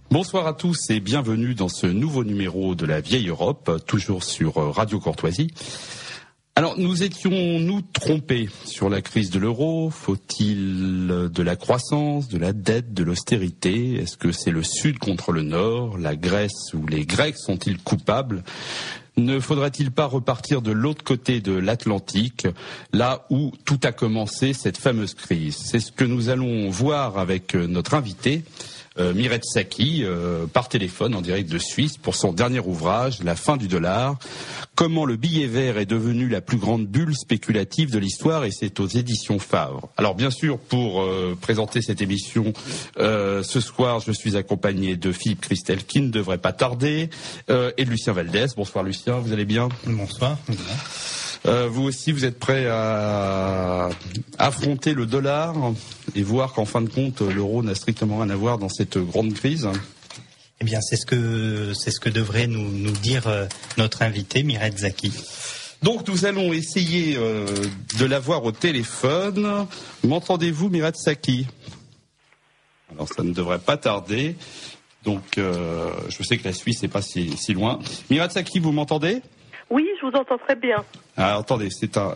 Bonsoir à tous et bienvenue dans ce nouveau numéro de la Vieille Europe, toujours sur Radio Courtoisie. Alors, nous étions-nous trompés sur la crise de l'euro? Faut-il de la croissance, de la dette, de l'austérité? Est-ce que c'est le Sud contre le Nord? La Grèce ou les Grecs sont-ils coupables? Ne faudrait-il pas repartir de l'autre côté de l'Atlantique, là où tout a commencé, cette fameuse crise? C'est ce que nous allons voir avec notre invité, Mireille Tsaky, par téléphone en direct de Suisse pour son dernier ouvrage, La fin du dollar. Comment le billet vert est devenu la plus grande bulle spéculative de l'histoire, et c'est aux éditions Favre. Alors bien sûr, pour présenter cette émission ce soir, je suis accompagné de Philippe Christel qui ne devrait pas tarder et de Lucien Valdès. Bonsoir Lucien, vous allez bien? Bonsoir. Vous aussi, vous êtes prêt à affronter le dollar et voir qu'en fin de compte, l'euro n'a strictement rien à voir dans cette grande crise? Eh bien, c'est ce que devrait nous dire notre invité, Mireille Tsaky. Donc, nous allons essayer de l'avoir au téléphone. M'entendez-vous, Mireille Tsaky? Alors, ça ne devrait pas tarder. Donc, je sais que la Suisse n'est pas si loin. Mireille Tsaky, vous m'entendez? Oui, je vous entends très bien. Alors, attendez,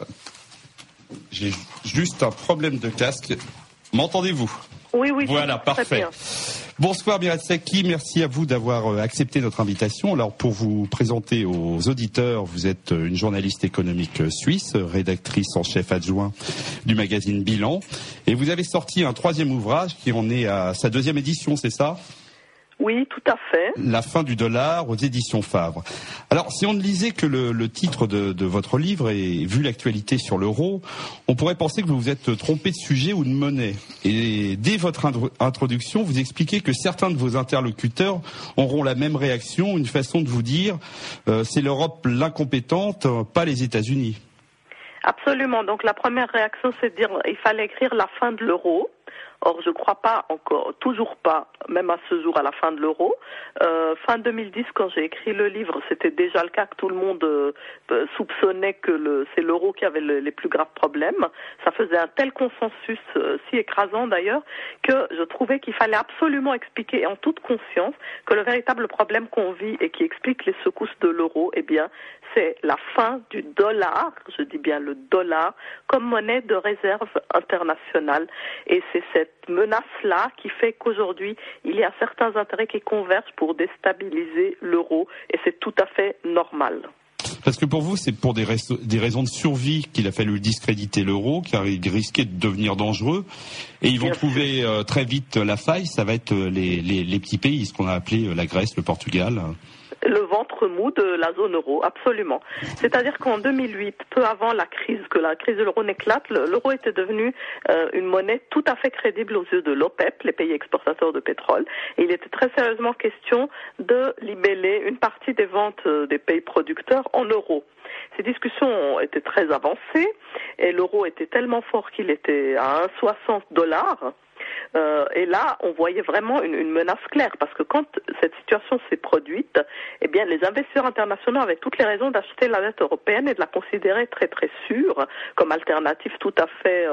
j'ai juste un problème de casque. M'entendez-vous? Oui, voilà, parfait. Bonsoir Mireille Tsaky, merci à vous d'avoir accepté notre invitation. Alors pour vous présenter aux auditeurs, vous êtes une journaliste économique suisse, rédactrice en chef adjoint du magazine Bilan, et vous avez sorti un troisième ouvrage qui en est à sa deuxième édition, c'est ça ? Oui, tout à fait. La fin du dollar aux éditions Favre. Alors, si on ne lisait que le titre de votre livre et vu l'actualité sur l'euro, on pourrait penser que vous vous êtes trompé de sujet ou de monnaie. Et dès votre introduction, vous expliquez que certains de vos interlocuteurs auront la même réaction, une façon de vous dire c'est l'Europe l'incompétente, pas les États-Unis. Absolument. Donc la première réaction, c'est de dire il fallait écrire la fin de l'euro. Or, je ne crois pas encore, toujours pas, même à ce jour, à la fin de l'euro. Fin 2010, quand j'ai écrit le livre, c'était déjà le cas que tout le monde soupçonnait que c'est l'euro qui avait les plus graves problèmes. Ça faisait un tel consensus, si écrasant d'ailleurs, que je trouvais qu'il fallait absolument expliquer en toute conscience que le véritable problème qu'on vit et qui explique les secousses de l'euro, eh bien, c'est la fin du dollar, je dis bien le dollar, comme monnaie de réserve internationale. Et c'est cette menace-là qui fait qu'aujourd'hui, il y a certains intérêts qui convergent pour déstabiliser l'euro, et c'est tout à fait normal. Parce que pour vous, c'est pour des raisons de survie qu'il a fallu discréditer l'euro, car il risquait de devenir dangereux, et ils vont trouver très vite la faille, ça va être les petits pays, ce qu'on a appelé la Grèce, le Portugal. Le ventre mou de la zone euro, absolument. C'est-à-dire qu'en 2008, peu avant que la crise de l'euro n'éclate, l'euro était devenu une monnaie tout à fait crédible aux yeux de l'OPEP, les pays exportateurs de pétrole, et il était très sérieusement question de libeller une partie des ventes des pays producteurs en euros. Ces discussions étaient très avancées, et l'euro était tellement fort qu'il était à 1,60 $. Et là, on voyait vraiment une menace claire, parce que quand cette situation s'est produite, eh bien, les investisseurs internationaux avaient toutes les raisons d'acheter la dette européenne et de la considérer très très sûre, comme alternative tout à fait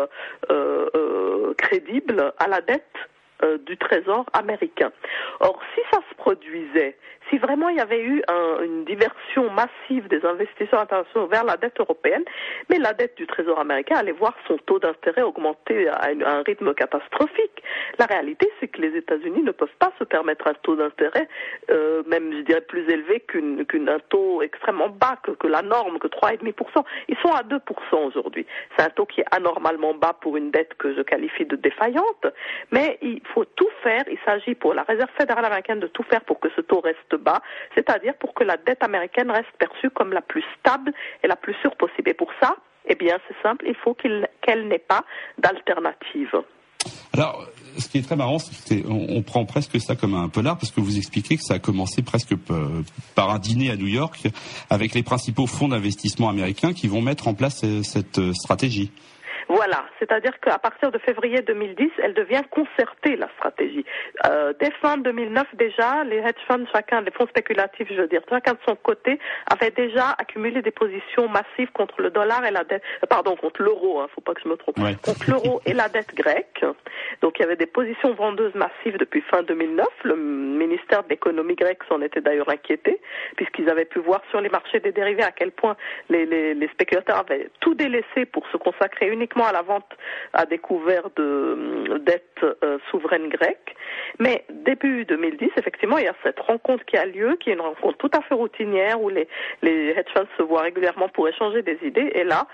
crédible à la dette du Trésor américain. Or, si ça se produisait, si vraiment il y avait eu une diversion massive des investisseurs internationaux vers la dette européenne, mais la dette du Trésor américain allait voir son taux d'intérêt augmenter à un rythme catastrophique. La réalité, c'est que les États-Unis ne peuvent pas se permettre un taux d'intérêt, même je dirais plus élevé qu'un taux extrêmement bas, que la norme, que 3,5%. Ils sont à 2% aujourd'hui. C'est un taux qui est anormalement bas pour une dette que je qualifie de défaillante, mais il faut tout faire, il s'agit pour la Réserve fédérale américaine de tout faire pour que ce taux reste bas, c'est-à-dire pour que la dette américaine reste perçue comme la plus stable et la plus sûre possible. Et pour ça, eh bien, c'est simple, il faut qu'elle n'ait pas d'alternative. Alors, ce qui est très marrant, c'est qu'on prend presque ça comme un polar, parce que vous expliquez que ça a commencé presque par un dîner à New York avec les principaux fonds d'investissement américains qui vont mettre en place cette stratégie. Voilà, c'est-à-dire qu'à partir de février 2010, elle devient concertée, la stratégie. Dès fin 2009 déjà, les hedge funds, les fonds spéculatifs, chacun de son côté, avaient déjà accumulé des positions massives contre le dollar et la dette, contre l'euro, faut pas que je me trompe, contre l'euro et la dette grecque. Donc il y avait des positions vendeuses massives depuis fin 2009. Le ministère de l'économie grecque s'en était d'ailleurs inquiété, puisqu'ils avaient pu voir sur les marchés des dérivés à quel point les spéculateurs avaient tout délaissé pour se consacrer uniquement à la vente à découvert de dettes souveraines grecques. Mais début 2010, effectivement, il y a cette rencontre qui a lieu, qui est une rencontre tout à fait routinière où les hedge funds se voient régulièrement pour échanger des idées. Et là,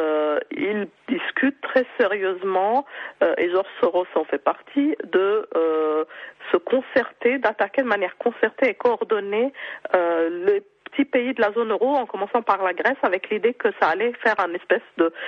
ils discutent très sérieusement, et George Soros en fait partie, de se concerter, d'attaquer de manière concertée et coordonnée les petits pays de la zone euro, en commençant par la Grèce, avec l'idée que ça allait faire un espèce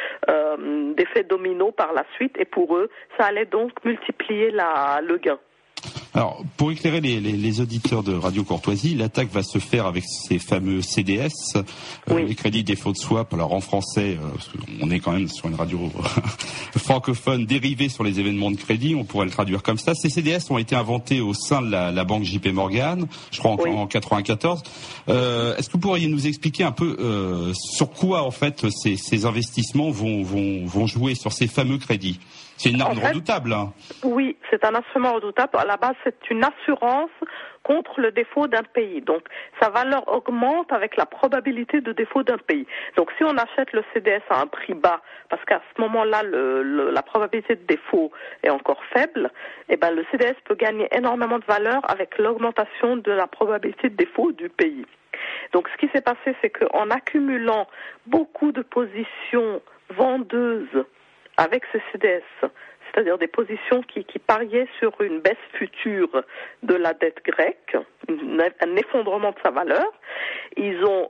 d'effet domino par la suite, et pour eux, ça allait donc multiplier le gain. Alors, pour éclairer les auditeurs de Radio Courtoisie, l'attaque va se faire avec ces fameux CDS, les crédits défaut de swap. Alors en français, on est quand même sur une radio francophone, dérivée sur les événements de crédit, on pourrait le traduire comme ça. Ces CDS ont été inventés au sein de la banque JP Morgan, je crois en 94. Est-ce que vous pourriez nous expliquer un peu sur quoi en fait ces investissements vont jouer sur ces fameux crédits? C'est une arme redoutable. Hein. Oui, c'est un instrument redoutable. À la base, c'est une assurance contre le défaut d'un pays. Donc, sa valeur augmente avec la probabilité de défaut d'un pays. Donc, si on achète le CDS à un prix bas, parce qu'à ce moment-là, la probabilité de défaut est encore faible, le CDS peut gagner énormément de valeur avec l'augmentation de la probabilité de défaut du pays. Donc, ce qui s'est passé, c'est qu'en accumulant beaucoup de positions vendeuses avec ces CDS, c'est-à-dire des positions qui pariaient sur une baisse future de la dette grecque, un effondrement de sa valeur, ils ont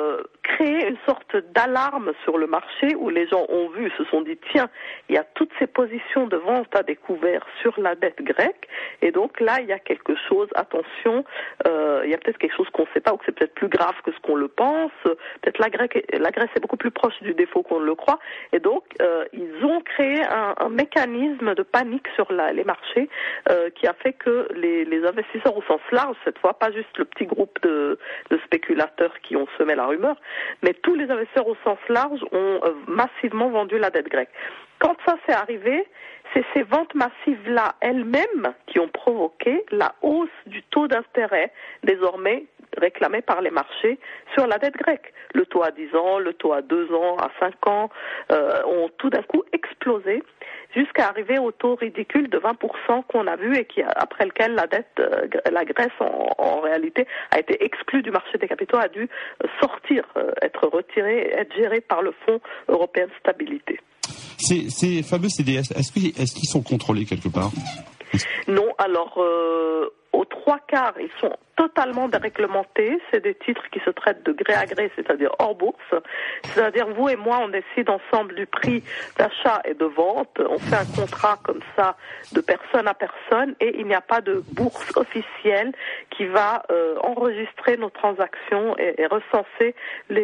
créé une sorte d'alarme sur le marché où les gens ont vu, se sont dit, tiens, il y a toutes ces positions de vente à découvert sur la dette grecque, et donc là, il y a quelque chose, attention, il y a peut-être quelque chose qu'on ne sait pas, ou que c'est peut-être plus grave que ce qu'on le pense, peut-être la Grèce est beaucoup plus proche du défaut qu'on ne le croit, et donc ils ont créé un mécanisme de panique sur les marchés qui a fait que les investisseurs au sens large, cette fois, pas juste le petit groupe de spéculateurs qui ont semé la rumeur, mais tous les investisseurs au sens large ont massivement vendu la dette grecque. Quand ça s'est arrivé, c'est ces ventes massives-là elles-mêmes qui ont provoqué la hausse du taux d'intérêt désormais réclamé par les marchés sur la dette grecque. Le taux à 10 ans, le taux à 2 ans, à 5 ans ont tout d'un coup explosé jusqu'à arriver au taux ridicule de 20% qu'on a vu et après lequel la Grèce en réalité a été exclue du marché des capitaux, a dû sortir, être retirée, être gérée par le Fonds européen de stabilité. Ces fameux CDS, est-ce qu'ils sont contrôlés quelque part? Non, alors aux 3/4, ils sont totalement déréglementés. C'est des titres qui se traitent de gré à gré, c'est-à-dire hors bourse. C'est-à-dire vous et moi, on décide ensemble du prix d'achat et de vente. On fait un contrat comme ça de personne à personne et il n'y a pas de bourse officielle qui va enregistrer nos transactions et recenser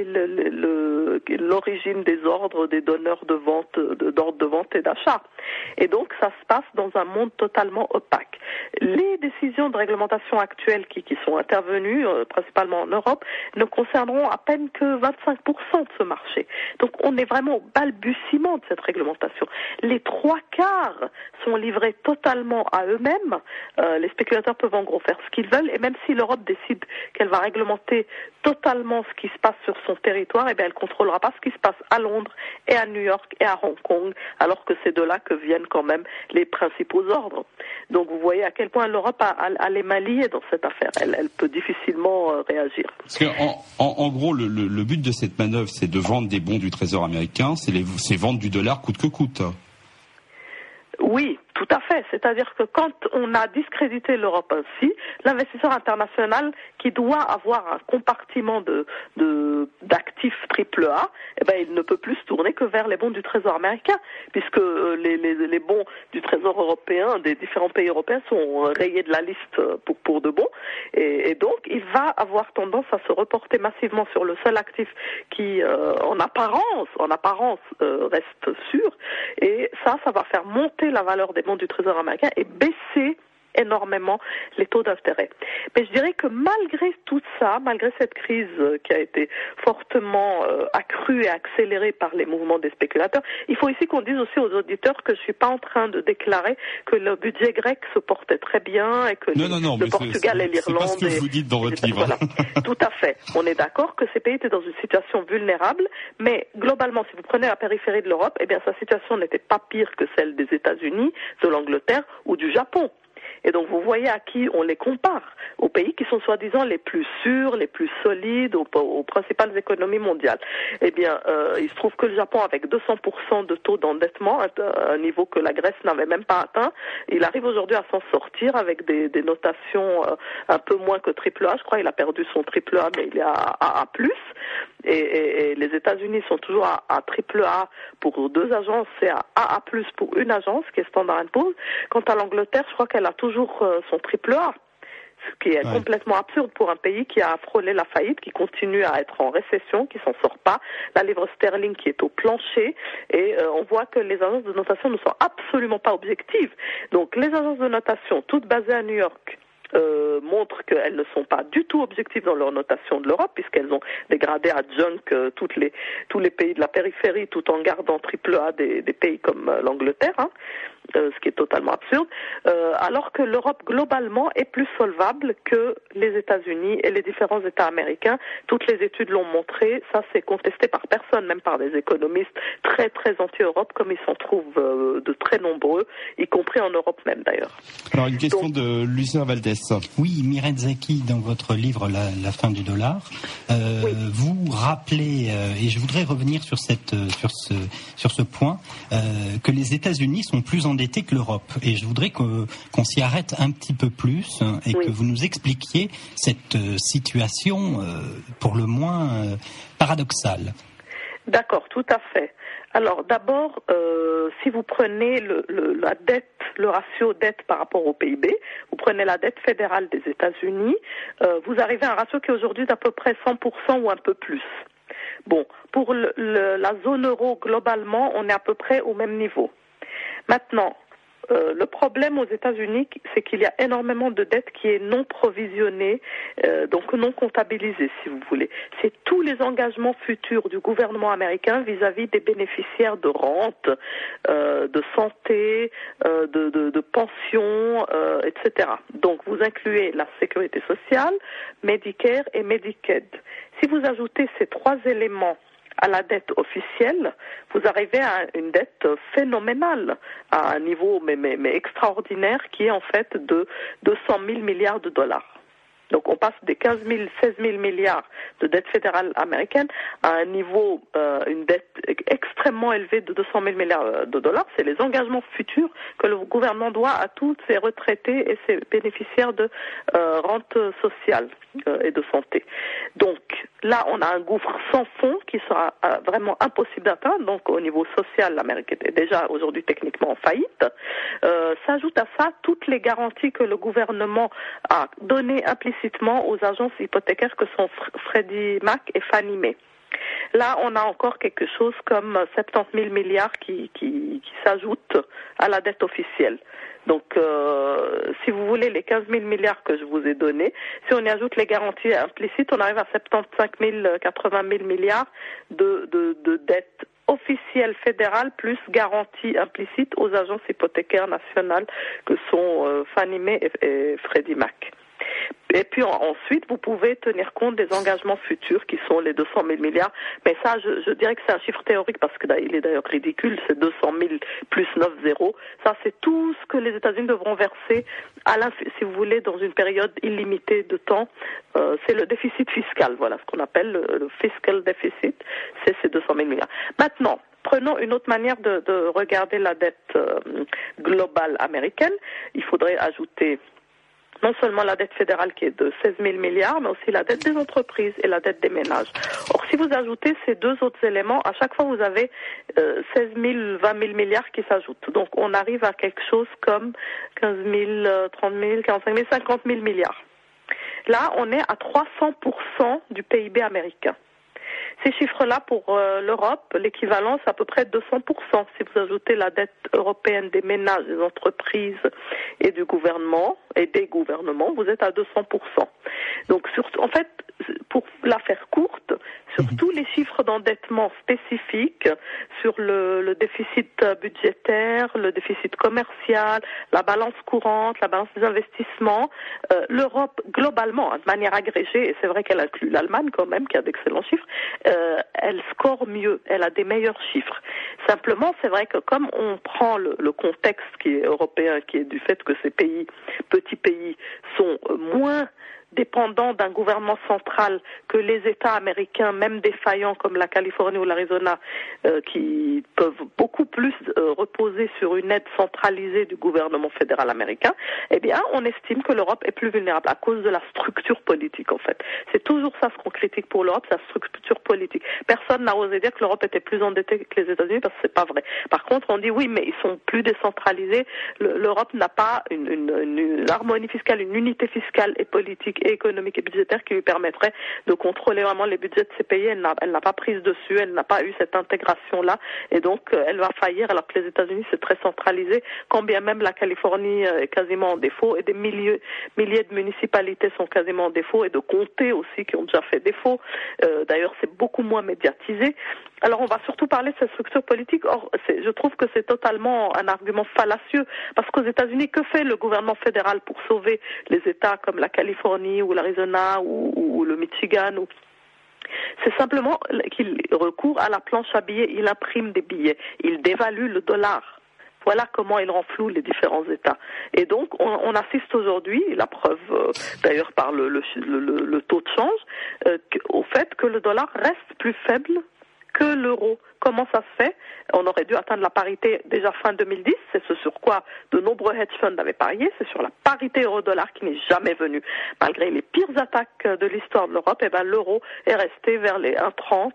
l'origine des ordres des donneurs de vente, d'ordres de vente et d'achat. Et donc ça se passe dans un monde totalement opaque. Les décisions de réglementation actuelles qui sont intervenues, principalement en Europe, ne concerneront à peine que 25% de ce marché. Donc on est vraiment au balbutiement de cette réglementation. Les 3/4 sont livrés totalement à eux-mêmes. Les spéculateurs peuvent en gros faire ce qu'ils veulent, et même si l'Europe décide qu'elle va réglementer totalement ce qui se passe sur son territoire, elle ne contrôlera pas ce qui se passe à Londres et à New York et à Hong Kong, alors que c'est de là que viennent quand même les principaux ordres. Donc vous voyez à quel point l'Europe a les mains liées dans cette affaire. Elle peut difficilement réagir. Parce que en gros, le but de cette manœuvre, c'est de vendre des bons du Trésor américain, c'est vendre du dollar coûte que coûte. Oui, Tout à fait. C'est-à-dire que quand on a discrédité l'Europe ainsi, l'investisseur international qui doit avoir un compartiment d'actifs AAA, il ne peut plus se tourner que vers les bons du Trésor américain, puisque les bons du Trésor européen des différents pays européens sont rayés de la liste pour de bons, et donc il va avoir tendance à se reporter massivement sur le seul actif qui, en apparence, reste sûr, et ça va faire monter la valeur des bons du Trésor américain et baisser énormément les taux d'intérêt. Mais je dirais que malgré tout ça, malgré cette crise qui a été fortement accrue et accélérée par les mouvements des spéculateurs, il faut ici qu'on dise aussi aux auditeurs que je suis pas en train de déclarer que le budget grec se portait très bien et que le Portugal et l'Irlande... C'est pas ce que vous dites dans votre livre. Voilà. Tout à fait. On est d'accord que ces pays étaient dans une situation vulnérable, mais globalement, si vous prenez la périphérie de l'Europe, sa situation n'était pas pire que celle des États-Unis, de l'Angleterre ou du Japon. Et donc vous voyez à qui on les compare, aux pays qui sont soi-disant les plus sûrs, les plus solides, aux principales économies mondiales. Il se trouve que le Japon, avec 200% de taux d'endettement, un niveau que la Grèce n'avait même pas atteint, il arrive aujourd'hui à s'en sortir avec des notations un peu moins que AAA. Je crois qu'il a perdu son AAA, mais il est à A+. Et les États-Unis sont toujours à AAA pour 2 agences et à AA+ pour une agence, qui est Standard & Poor's. Quant à l'Angleterre, je crois qu'elle a toujours son AAA, ce qui est complètement absurde pour un pays qui a frôlé la faillite, qui continue à être en récession, qui s'en sort pas, la livre sterling qui est au plancher, et on voit que les agences de notation ne sont absolument pas objectives. Donc les agences de notation, toutes basées à New York, montrent qu'elles ne sont pas du tout objectives dans leur notation de l'Europe, puisqu'elles ont dégradé à junk tous les pays de la périphérie, tout en gardant AAA des pays comme l'Angleterre, ce qui est totalement absurde, alors que l'Europe globalement est plus solvable que les États-Unis et les différents États américains. Toutes les études l'ont montré, ça c'est contesté par personne, même par des économistes très très anti-Europe, comme ils s'en trouvent de très nombreux, y compris en Europe même d'ailleurs. Alors une question de Lucien Valdès. Oui, Mireille Zeki, dans votre livre La fin du dollar, vous rappelez, et je voudrais revenir sur ce point, que les États-Unis sont plus endettés que l'Europe. Et je voudrais qu'on s'y arrête un petit peu plus et que vous nous expliquiez cette situation pour le moins paradoxale. D'accord, tout à fait. Alors d'abord, si vous prenez la dette, le ratio dette par rapport au PIB, vous prenez la dette fédérale des États-Unis, vous arrivez à un ratio qui est aujourd'hui d'à peu près 100% ou un peu plus. Bon, pour la zone euro globalement, on est à peu près au même niveau. Maintenant, le problème aux États-Unis, c'est qu'il y a énormément de dettes qui est non provisionnée, donc non comptabilisée, si vous voulez. C'est tous les engagements futurs du gouvernement américain vis-à-vis des bénéficiaires de rente, de santé, de pension, etc. Donc vous incluez la sécurité sociale, Medicare et Medicaid. Si vous ajoutez ces 3 éléments à la dette officielle, vous arrivez à une dette phénoménale, à un niveau mais extraordinaire, qui est en fait de 200 000 milliards de dollars. Donc on passe des 16 000 milliards de dette fédérale américaine à un niveau, une dette extrêmement élevée de 200 000 milliards de dollars. C'est les engagements futurs que le gouvernement doit à tous ses retraités et ses bénéficiaires de rente sociale et de santé. Donc là, on a un gouffre sans fond qui sera vraiment impossible d'atteindre. Donc au niveau social, l'Amérique est déjà aujourd'hui techniquement en faillite. S'ajoute à ça toutes les garanties que le gouvernement a données implicitement aux agences hypothécaires que sont Freddie Mac et Fannie Mae. Là, on a encore quelque chose comme 70 000 milliards qui s'ajoutent à la dette officielle. Donc, si vous voulez, les 15 000 milliards que je vous ai donnés, si on y ajoute les garanties implicites, on arrive à 75 000, 80 000 milliards de dettes officielles fédérales plus garanties implicites aux agences hypothécaires nationales que sont Fannie Mae et Freddie Mac. Et puis ensuite, vous pouvez tenir compte des engagements futurs qui sont les 200 000 milliards. Mais ça, je dirais que c'est un chiffre théorique parce qu'il est d'ailleurs ridicule. C'est 200 000 plus 9 zéros. Ça, c'est tout ce que les États-Unis devront verser, si vous voulez, dans une période illimitée de temps. C'est le déficit fiscal. Voilà ce qu'on appelle le fiscal deficit. C'est ces 200 000 milliards. Maintenant, prenons une autre manière de regarder la dette globale américaine. Il faudrait ajouter non seulement la dette fédérale qui est de 16 000 milliards, mais aussi la dette des entreprises et la dette des ménages. Or, si vous ajoutez ces deux autres éléments, à chaque fois vous avez 16 000, 20 000 milliards qui s'ajoutent. Donc, on arrive à quelque chose comme 15 000, 30 000, 45 000, 50 000 milliards. Là, on est à 300% du PIB américain. Ces chiffres-là, pour l'Europe, l'équivalent, c'est à peu près 200%. Si vous ajoutez la dette européenne des ménages, des entreprises et du gouvernement, et des gouvernements, vous êtes à 200%. Donc, en fait, pour la faire courte, sur tous les chiffres d'endettement spécifiques, sur le déficit budgétaire, le déficit commercial, la balance courante, la balance des investissements, l'Europe, globalement, de manière agrégée, et c'est vrai qu'elle inclut l'Allemagne quand même, qui a d'excellents chiffres, elle score mieux, elle a des meilleurs chiffres. Simplement, c'est vrai que comme on prend le contexte qui est européen, qui est du fait que ces pays, petits pays, sont moins dépendants d'un gouvernement central que les États américains, même défaillants comme la Californie ou l'Arizona, qui peuvent beaucoup plus reposer sur une aide centralisée du gouvernement fédéral américain, eh bien, on estime que l'Europe est plus vulnérable à cause de la structure politique, en fait. C'est toujours ça ce qu'on critique pour l'Europe, sa structure politique. Personne n'a osé dire que l'Europe était plus endettée que les États-Unis parce que c'est pas vrai. Par contre, on dit oui, mais ils sont plus décentralisés. L'Europe n'a pas une harmonie fiscale, une unité fiscale et politique et économique et budgétaire qui lui permettrait de contrôler vraiment les budgets de ces pays. Elle n'a pas prise dessus, elle n'a pas eu cette intégration-là, et donc elle va faillir alors que les États-Unis c'est très centralisé, quand bien même la Californie est quasiment en défaut et des milliers de municipalités sont quasiment en défaut et de comtés aussi qui ont déjà fait défaut. D'ailleurs, c'est beaucoup moins médiatisé. Alors on va surtout parler de cette structure politique. Or, je trouve que c'est totalement un argument fallacieux parce qu'aux États-Unis, que fait le gouvernement fédéral pour sauver les États comme la Californie ou l'Arizona ou le Michigan c'est simplement qu'il recourt à la planche à billets, il imprime des billets, il dévalue le dollar. Voilà comment il rend flou les différents États. Et donc, on assiste aujourd'hui, la preuve d'ailleurs par le taux de change, au fait que le dollar reste plus faible que l'euro. Comment ça se fait? On aurait dû atteindre la parité déjà fin 2010, c'est ce sur quoi de nombreux hedge funds avaient parié, c'est sur la parité euro-dollar qui n'est jamais venue. Malgré les pires attaques de l'histoire de l'Europe, l'euro est resté vers les 1,30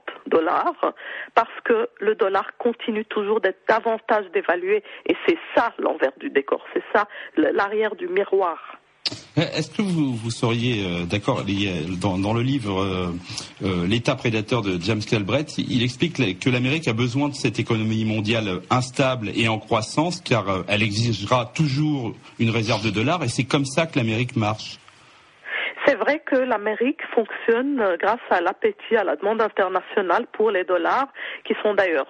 $ parce que le dollar continue toujours d'être davantage dévalué et c'est ça l'envers du décor, c'est ça l'arrière du miroir. Est-ce que vous seriez d'accord, dans le livre L'État prédateur de James Galbraith, il explique que l'Amérique a besoin de cette économie mondiale instable et en croissance car elle exigera toujours une réserve de dollars et c'est comme ça que l'Amérique marche. C'est vrai que l'Amérique fonctionne grâce à l'appétit, à la demande internationale pour les dollars, qui sont d'ailleurs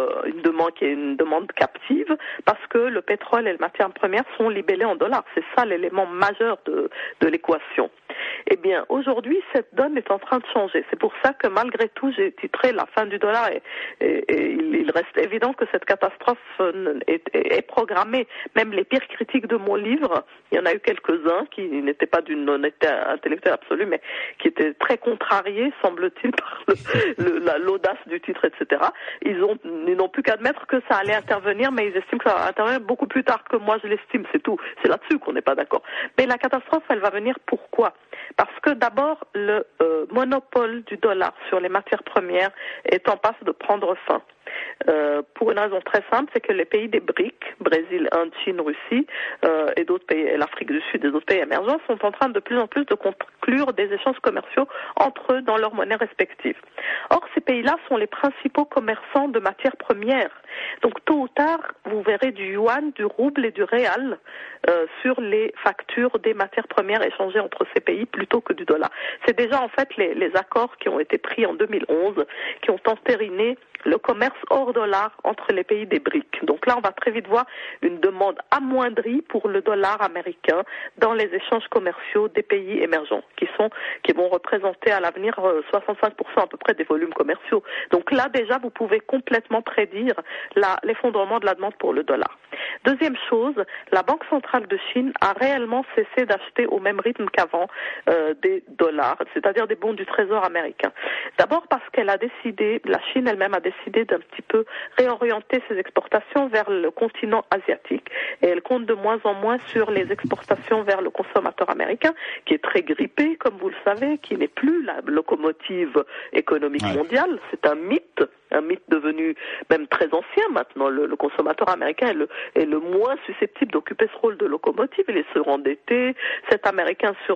une demande captive, parce que le pétrole et les matières premières sont libellés en dollars. C'est ça l'élément majeur de l'équation. Eh bien, aujourd'hui, cette donne est en train de changer. C'est pour ça que malgré tout, j'ai titré La fin du dollar et il reste évident que cette catastrophe est programmée. Même les pires critiques de mon livre, il y en a eu quelques-uns qui n'étaient pas d'une honnêteté intellectuelle absolue, mais qui étaient très contrariés, semble-t-il, par l'audace du titre, etc. Ils n'ont plus qu'admettre que ça allait intervenir, mais ils estiment que ça va intervenir beaucoup plus tard que moi je l'estime, c'est tout. C'est là-dessus qu'on n'est pas d'accord. Mais la catastrophe, elle va venir pourquoi ? Parce que d'abord, le monopole du dollar sur les matières premières est en passe de prendre fin. Pour une raison très simple, c'est que les pays des BRIC, Brésil, Inde, Chine, Russie et d'autres pays, et l'Afrique du Sud et d'autres pays émergents sont en train de plus en plus de conclure des échanges commerciaux entre eux dans leurs monnaies respectives. Or, ces pays-là sont les principaux commerçants de matières premières. Donc, tôt ou tard, vous verrez du yuan, du rouble et du réal sur les factures des matières premières échangées entre ces pays plutôt que du dollar. C'est déjà en fait les accords qui ont été pris en 2011 qui ont entériné le commerce hors dollar entre les pays des BRIC. Donc là, on va très vite voir une demande amoindrie pour le dollar américain dans les échanges commerciaux des pays émergents, qui vont représenter à l'avenir 65% à peu près des volumes commerciaux. Donc là, déjà, vous pouvez complètement prédire l'effondrement de la demande pour le dollar. Deuxième chose, la Banque centrale de Chine a réellement cessé d'acheter au même rythme qu'avant des dollars, c'est-à-dire des bons du Trésor américain. D'abord parce qu'elle a décidé, la Chine elle-même a décidé décidé d'un petit peu réorienter ses exportations vers le continent asiatique. Et elle compte de moins en moins sur les exportations vers le consommateur américain, qui est très grippé, comme vous le savez, qui n'est plus la locomotive économique mondiale. C'est un mythe devenu même très ancien maintenant. Le consommateur américain est le moins susceptible d'occuper ce rôle de locomotive. Il est surendetté. Cet Américain sur,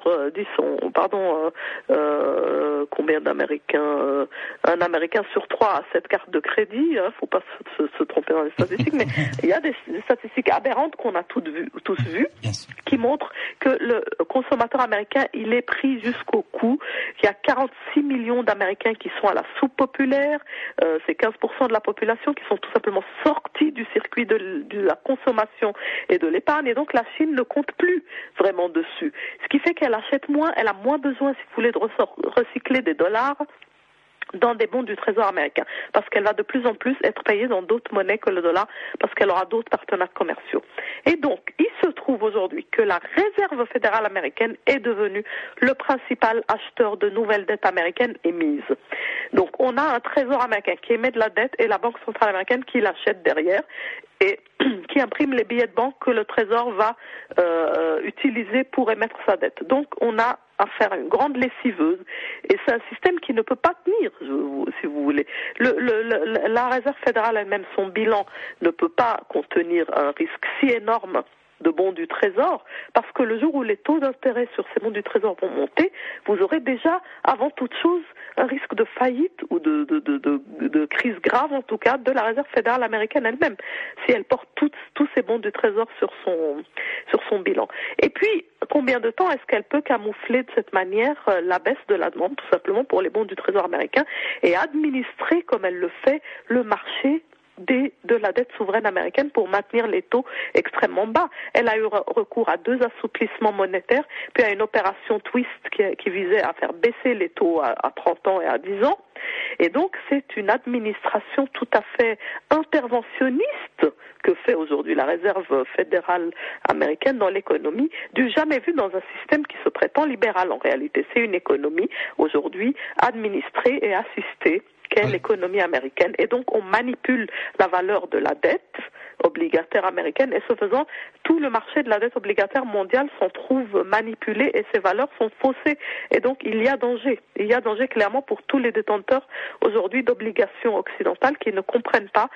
combien d'Américains un Américain sur 3 a cette carte de crédit. Faut pas se tromper dans les statistiques, mais il y a des statistiques aberrantes qu'on a tous vues, qui montrent que le consommateur américain, il est pris jusqu'au cou. Il y a 46 millions d'Américains qui sont à la soupe populaire. C'est 15% de la population qui sont tout simplement sortis du circuit de la consommation et de l'épargne. Et donc la Chine ne compte plus vraiment dessus. Ce qui fait qu'elle achète moins, elle a moins besoin, si vous voulez, de recycler des dollars dans des bons du Trésor américain, parce qu'elle va de plus en plus être payée dans d'autres monnaies que le dollar, parce qu'elle aura d'autres partenaires commerciaux. Et donc, il se trouve aujourd'hui que la Réserve fédérale américaine est devenue le principal acheteur de nouvelles dettes américaines émises. Donc, on a un Trésor américain qui émet de la dette et la Banque centrale américaine qui l'achète derrière et qui imprime les billets de banque que le Trésor va utiliser pour émettre sa dette. Donc, on a à faire une grande lessiveuse, et c'est un système qui ne peut pas tenir, si vous voulez. La Réserve fédérale elle-même, son bilan ne peut pas contenir un risque si énorme de bons du Trésor, parce que le jour où les taux d'intérêt sur ces bons du Trésor vont monter, vous aurez déjà, avant toute chose, un risque de faillite ou de crise grave, en tout cas, de la Réserve fédérale américaine elle-même, si elle porte tous ces bons du Trésor sur son bilan. Et puis, combien de temps est-ce qu'elle peut camoufler de cette manière la baisse de la demande, tout simplement pour les bons du Trésor américain, et administrer, comme elle le fait, le marché de la dette souveraine américaine pour maintenir les taux extrêmement bas. Elle a eu recours à 2 assouplissements monétaires, puis à une opération twist qui visait à faire baisser les taux à 30 ans et à 10 ans. Et donc, c'est une administration tout à fait interventionniste que fait aujourd'hui la Réserve fédérale américaine dans l'économie, du jamais vu dans un système qui se prétend libéral en réalité. C'est une économie aujourd'hui administrée et assistée qu'est l'économie américaine. Et donc, on manipule la valeur de la dette obligataire américaine, et ce faisant, tout le marché de la dette obligataire mondiale s'en trouve manipulé et ses valeurs sont faussées. Et donc, il y a danger. Il y a danger clairement pour tous les détenteurs aujourd'hui d'obligations occidentales qui ne comprennent pas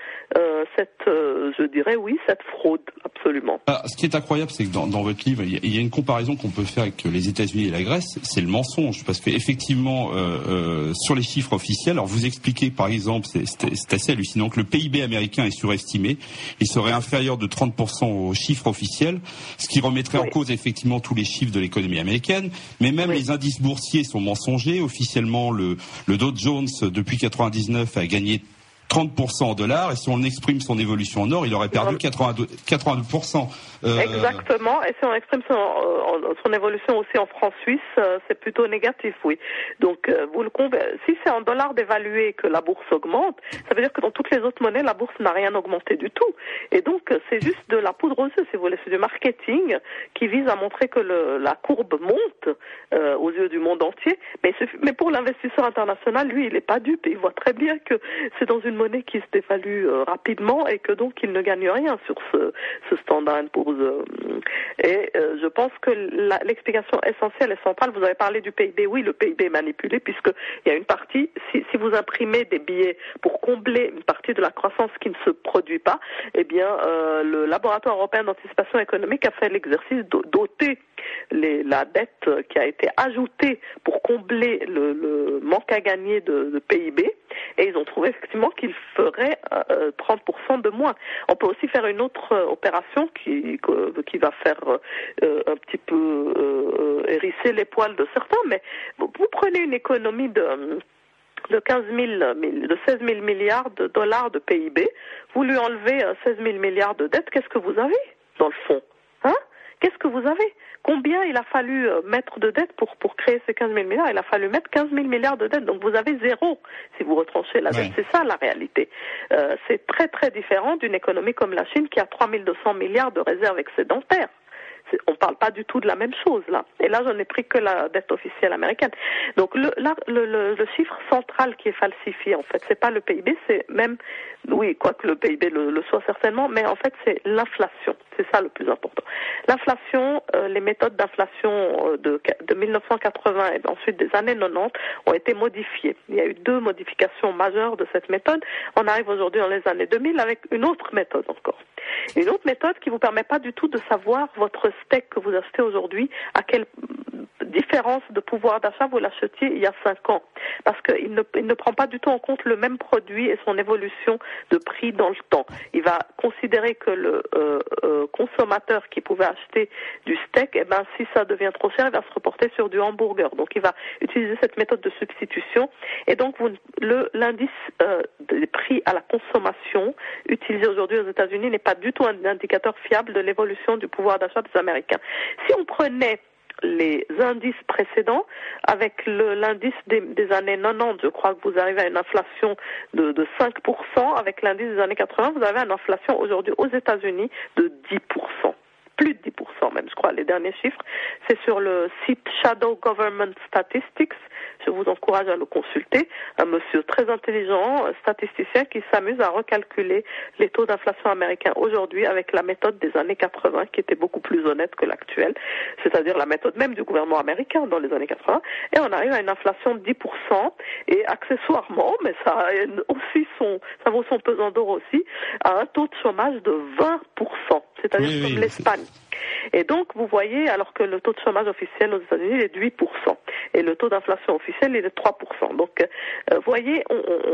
cette fraude, absolument. Alors, ce qui est incroyable, c'est que dans votre livre, il y a une comparaison qu'on peut faire avec les États-Unis et la Grèce, c'est le mensonge, parce qu'effectivement, sur les chiffres officiels, alors vous expliquez par exemple, c'est assez hallucinant, que le PIB américain est surestimé, il serait inférieur de 30% aux chiffres officiels, ce qui remettrait en cause effectivement tous les chiffres de l'économie américaine, mais même les indices boursiers sont mensongers. Officiellement, le Dow Jones, depuis 99, a gagné 30% en dollars, et si on exprime son évolution en or, il aurait perdu 82%. Exactement, et si on exprime son évolution aussi en francs suisses, c'est plutôt négatif, oui. Donc, si c'est en dollars dévalué que la bourse augmente, ça veut dire que dans toutes les autres monnaies, la bourse n'a rien augmenté du tout. Et donc, c'est juste de la poudre aux yeux, si vous voulez. C'est du marketing qui vise à montrer que la courbe monte aux yeux du monde entier. Mais pour l'investisseur international, lui, il n'est pas dupe. Il voit très bien que c'est dans une monnaie qui se dévalue rapidement et que donc il ne gagne rien sur ce Standard & Poor's. Et je pense que l'explication essentielle et centrale, vous avez parlé du PIB, oui, le PIB est manipulé puisqu'il y a une partie, si vous imprimez des billets pour combler une partie de la croissance qui ne se produit pas, eh bien le laboratoire européen d'anticipation économique a fait l'exercice doter la dette qui a été ajoutée pour combler le manque à gagner de PIB, et ils ont trouvé effectivement qu'il ferait 30% de moins. On peut aussi faire une autre opération qui va faire un petit peu hérisser les poils de certains, mais vous prenez une économie de 16 000 milliards de dollars de PIB, vous lui enlevez 16 000 milliards de dettes, qu'est-ce que vous avez dans le fond ? Qu'est-ce que vous avez ? Combien il a fallu mettre de dettes pour créer ces 15 000 milliards ? Il a fallu mettre 15 000 milliards de dettes. Donc vous avez zéro si vous retranchez la dette. C'est ça la réalité. C'est très très différent d'une économie comme la Chine qui a 3 200 milliards de réserves excédentaires. on parle pas du tout de la même chose là. Et là, je n'ai pris que la dette officielle américaine. Donc le chiffre central qui est falsifié, en fait, c'est pas le PIB, c'est même, oui, quoique le PIB le soit certainement, mais en fait, c'est l'inflation. C'est ça le plus important. L'inflation, les méthodes d'inflation de 1980 et ensuite des années 90 ont été modifiées. Il y a eu 2 modifications majeures de cette méthode. On arrive aujourd'hui dans les années 2000 avec une autre méthode encore. Une autre méthode qui vous permet pas du tout de savoir votre steak que vous achetez aujourd'hui, à quelle différence de pouvoir d'achat vous l'achetiez il y a 5 ans. Parce qu'il ne prend pas du tout en compte le même produit et son évolution de prix dans le temps. Il va considérer que le consommateur qui pouvait acheter du steak, eh ben, si ça devient trop cher, il va se reporter sur du hamburger. Donc il va utiliser cette méthode de substitution. Et donc l'indice des prix à la consommation utilisé aujourd'hui aux États-Unis n'est pas du tout un indicateur fiable de l'évolution du pouvoir d'achat des Américains. Si on prenait les indices précédents, avec l'indice des années 90, je crois que vous arrivez à une inflation de 5%, avec l'indice des années 80, vous avez une inflation aujourd'hui aux États-Unis de 10%. Plus de 10% même, je crois, les derniers chiffres. C'est sur le site Shadow Government Statistics. Je vous encourage à le consulter. Un monsieur très intelligent, statisticien, qui s'amuse à recalculer les taux d'inflation américains aujourd'hui avec la méthode des années 80, qui était beaucoup plus honnête que l'actuelle, c'est-à-dire la méthode même du gouvernement américain dans les années 80. Et on arrive à une inflation de 10%, et accessoirement, mais ça vaut son pesant d'or aussi, à un taux de chômage de 20%, c'est-à-dire comme l'Espagne. Et donc, vous voyez, alors que le taux de chômage officiel aux États-Unis est de 8%, et le taux d'inflation officiel est de 3%. Donc, voyez,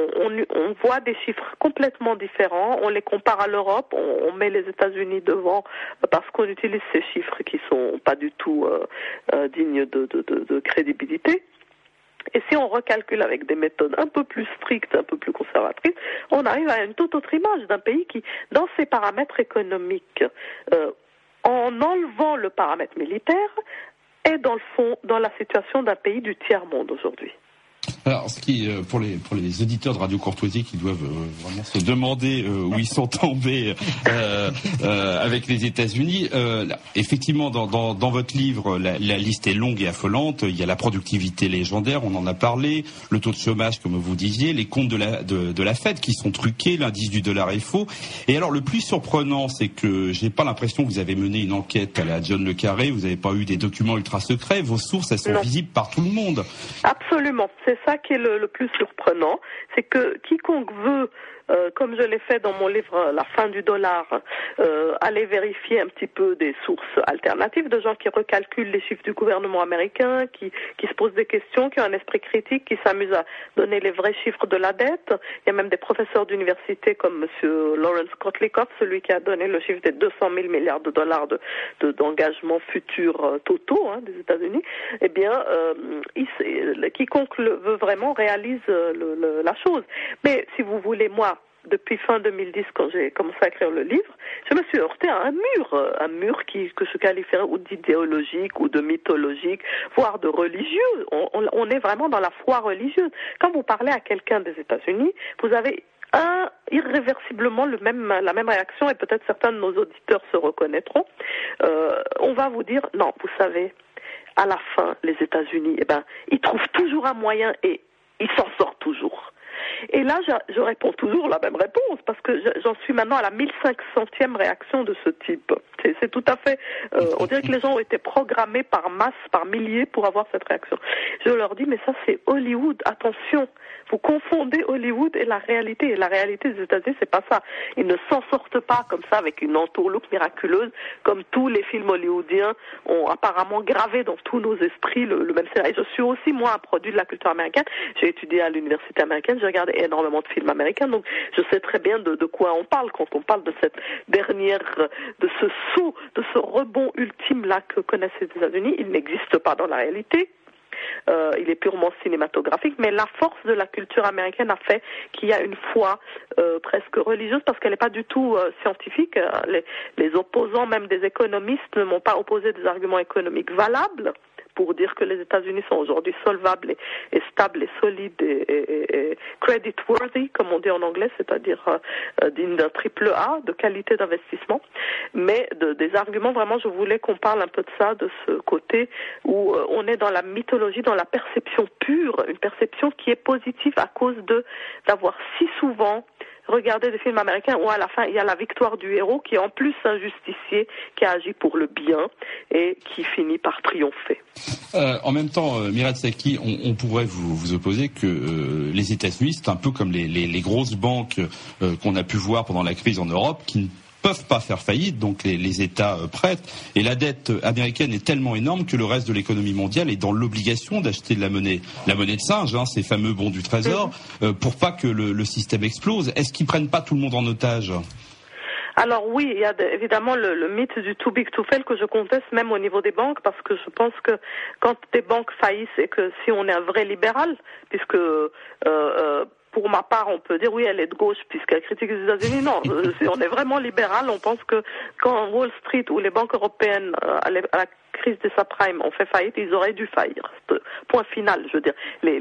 on voit des chiffres complètement différents, on les compare à l'Europe, on met les États-Unis devant, parce qu'on utilise ces chiffres qui sont pas du tout dignes de crédibilité. Et si on recalcule avec des méthodes un peu plus strictes, un peu plus conservatrices, on arrive à une toute autre image d'un pays qui, dans ses paramètres économiques, en enlevant le paramètre militaire, est dans le fond dans la situation d'un pays du tiers-monde aujourd'hui. Alors, ce qui pour les auditeurs de Radio Courtoisie qui doivent vraiment se demander où ils sont tombés avec les États-Unis, effectivement, dans votre livre, la liste est longue et affolante. Il y a la productivité légendaire, on en a parlé, le taux de chômage, comme vous disiez, les comptes de la Fed qui sont truqués, l'indice du dollar est faux. Et alors, le plus surprenant, c'est que j'ai pas l'impression que vous avez mené une enquête à la John le Carré, vous n'avez pas eu des documents ultra secrets, vos sources, elles sont visibles par tout le monde. Absolument, c'est ça qui est le plus surprenant, c'est que quiconque veut, comme je l'ai fait dans mon livre La fin du dollar, aller vérifier un petit peu des sources alternatives, de gens qui recalculent les chiffres du gouvernement américain, qui se posent des questions, qui ont un esprit critique, qui s'amusent à donner les vrais chiffres de la dette. Il y a même des professeurs d'université comme monsieur Lawrence Kotlikoff, celui qui a donné le chiffre des 200 000 milliards de dollars d'engagements futurs totaux des États-Unis. Eh bien, quiconque le veut vraiment réalise la chose. Mais si vous voulez, moi, depuis fin 2010, quand j'ai commencé à écrire le livre, je me suis heurté à un mur que je qualifierais ou d'idéologique ou de mythologique, voire de religieux. On est vraiment dans la foi religieuse. Quand vous parlez à quelqu'un des États-Unis, vous avez irréversiblement la même réaction, et peut-être certains de nos auditeurs se reconnaîtront. On va vous dire, non, vous savez, à la fin, les États-Unis, ils trouvent toujours un moyen et ils s'en sortent toujours. Et là, je réponds toujours la même réponse, parce que j'en suis maintenant à la 1500e réaction de ce type. C'est tout à fait... on dirait que les gens ont été programmés par masse, par milliers, pour avoir cette réaction. Je leur dis, mais ça c'est Hollywood, attention, vous confondez Hollywood et la réalité. Et la réalité des États-Unis, c'est pas ça. Ils ne s'en sortent pas comme ça, avec une entourloupe miraculeuse, comme tous les films hollywoodiens ont apparemment gravé dans tous nos esprits le même scénario. Je suis aussi, moi, un produit de la culture américaine. J'ai étudié à l'université américaine, j'ai regardé énormément de films américains, donc je sais très bien de quoi on parle quand on parle de cette dernière, de ce saut, de ce rebond ultime-là que connaissent les États-Unis. Il n'existe pas dans la réalité. Il est purement cinématographique, mais la force de la culture américaine a fait qu'il y a une foi presque religieuse, parce qu'elle n'est pas du tout scientifique. Les opposants, même des économistes, ne m'ont pas opposé des arguments économiques valables pour dire que les États-Unis sont aujourd'hui solvables et stables et solides et credit-worthy, comme on dit en anglais, c'est-à-dire dignes d'un triple A, de qualité d'investissement. Mais des arguments, vraiment, je voulais qu'on parle un peu de ça, de ce côté où on est dans la mythologie, dans la perception pure, une perception qui est positive à cause d'avoir si souvent regardé des films américains où à la fin il y a la victoire du héros qui est en plus un justicier qui a agi pour le bien et qui finit par triompher. En même temps, Mirad Saki, on pourrait vous opposer que les États-Unis, c'est un peu comme les grosses banques qu'on a pu voir pendant la crise en Europe, qui ne peuvent pas faire faillite, donc les États prêtent, et la dette américaine est tellement énorme que le reste de l'économie mondiale est dans l'obligation d'acheter de la monnaie de singe, ces fameux bons du Trésor, pour pas que le système explose. Est-ce qu'ils prennent pas tout le monde en otage ? Alors oui, il y a évidemment le mythe du too big to fail que je conteste même au niveau des banques, parce que je pense que quand des banques faillissent et que si on est un vrai libéral, puisque pour ma part, on peut dire oui, elle est de gauche puisqu'elle critique les États-Unis. Non, si on est vraiment libéral, on pense que quand Wall Street ou les banques européennes à la crise des subprimes ont fait faillite, ils auraient dû faillir. Point final, je veux dire.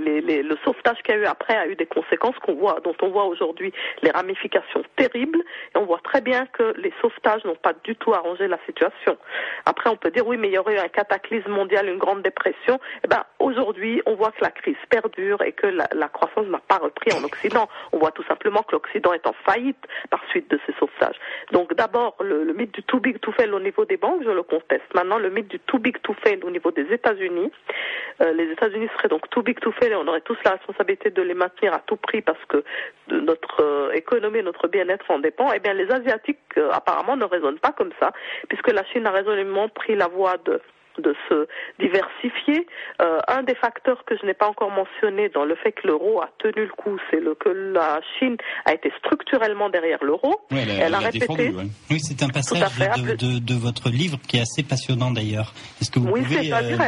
Le sauvetage qu'il y a eu après a eu des conséquences dont on voit aujourd'hui les ramifications terribles, et on voit très bien que les sauvetages n'ont pas du tout arrangé la situation. Après, on peut dire oui, mais il y aurait eu un cataclysme mondial, une grande dépression. Eh ben, aujourd'hui, on voit que la crise perdure et que la croissance n'a pas repris en Occident. On voit tout simplement que l'Occident est en faillite par suite de ces sauvetages. Donc d'abord, le mythe du too big to fail au niveau des banques, je le conteste. Maintenant, le mythe du too big to fail au niveau des États-Unis. Les États-Unis seraient donc too big to fail et on aurait tous la responsabilité de les maintenir à tout prix parce que de notre économie et notre bien-être en dépend. Eh bien, les Asiatiques, apparemment, ne raisonnent pas comme ça, puisque la Chine a résolument pris la voie de se diversifier. Un des facteurs que je n'ai pas encore mentionné dans le fait que l'euro a tenu le coup, c'est que la Chine a été structurellement derrière l'euro. Oui, elle a répété. Défendu, ouais. Oui, c'est un passage de votre livre qui est assez passionnant d'ailleurs. Est-ce que vous pouvez... c'est-à-dire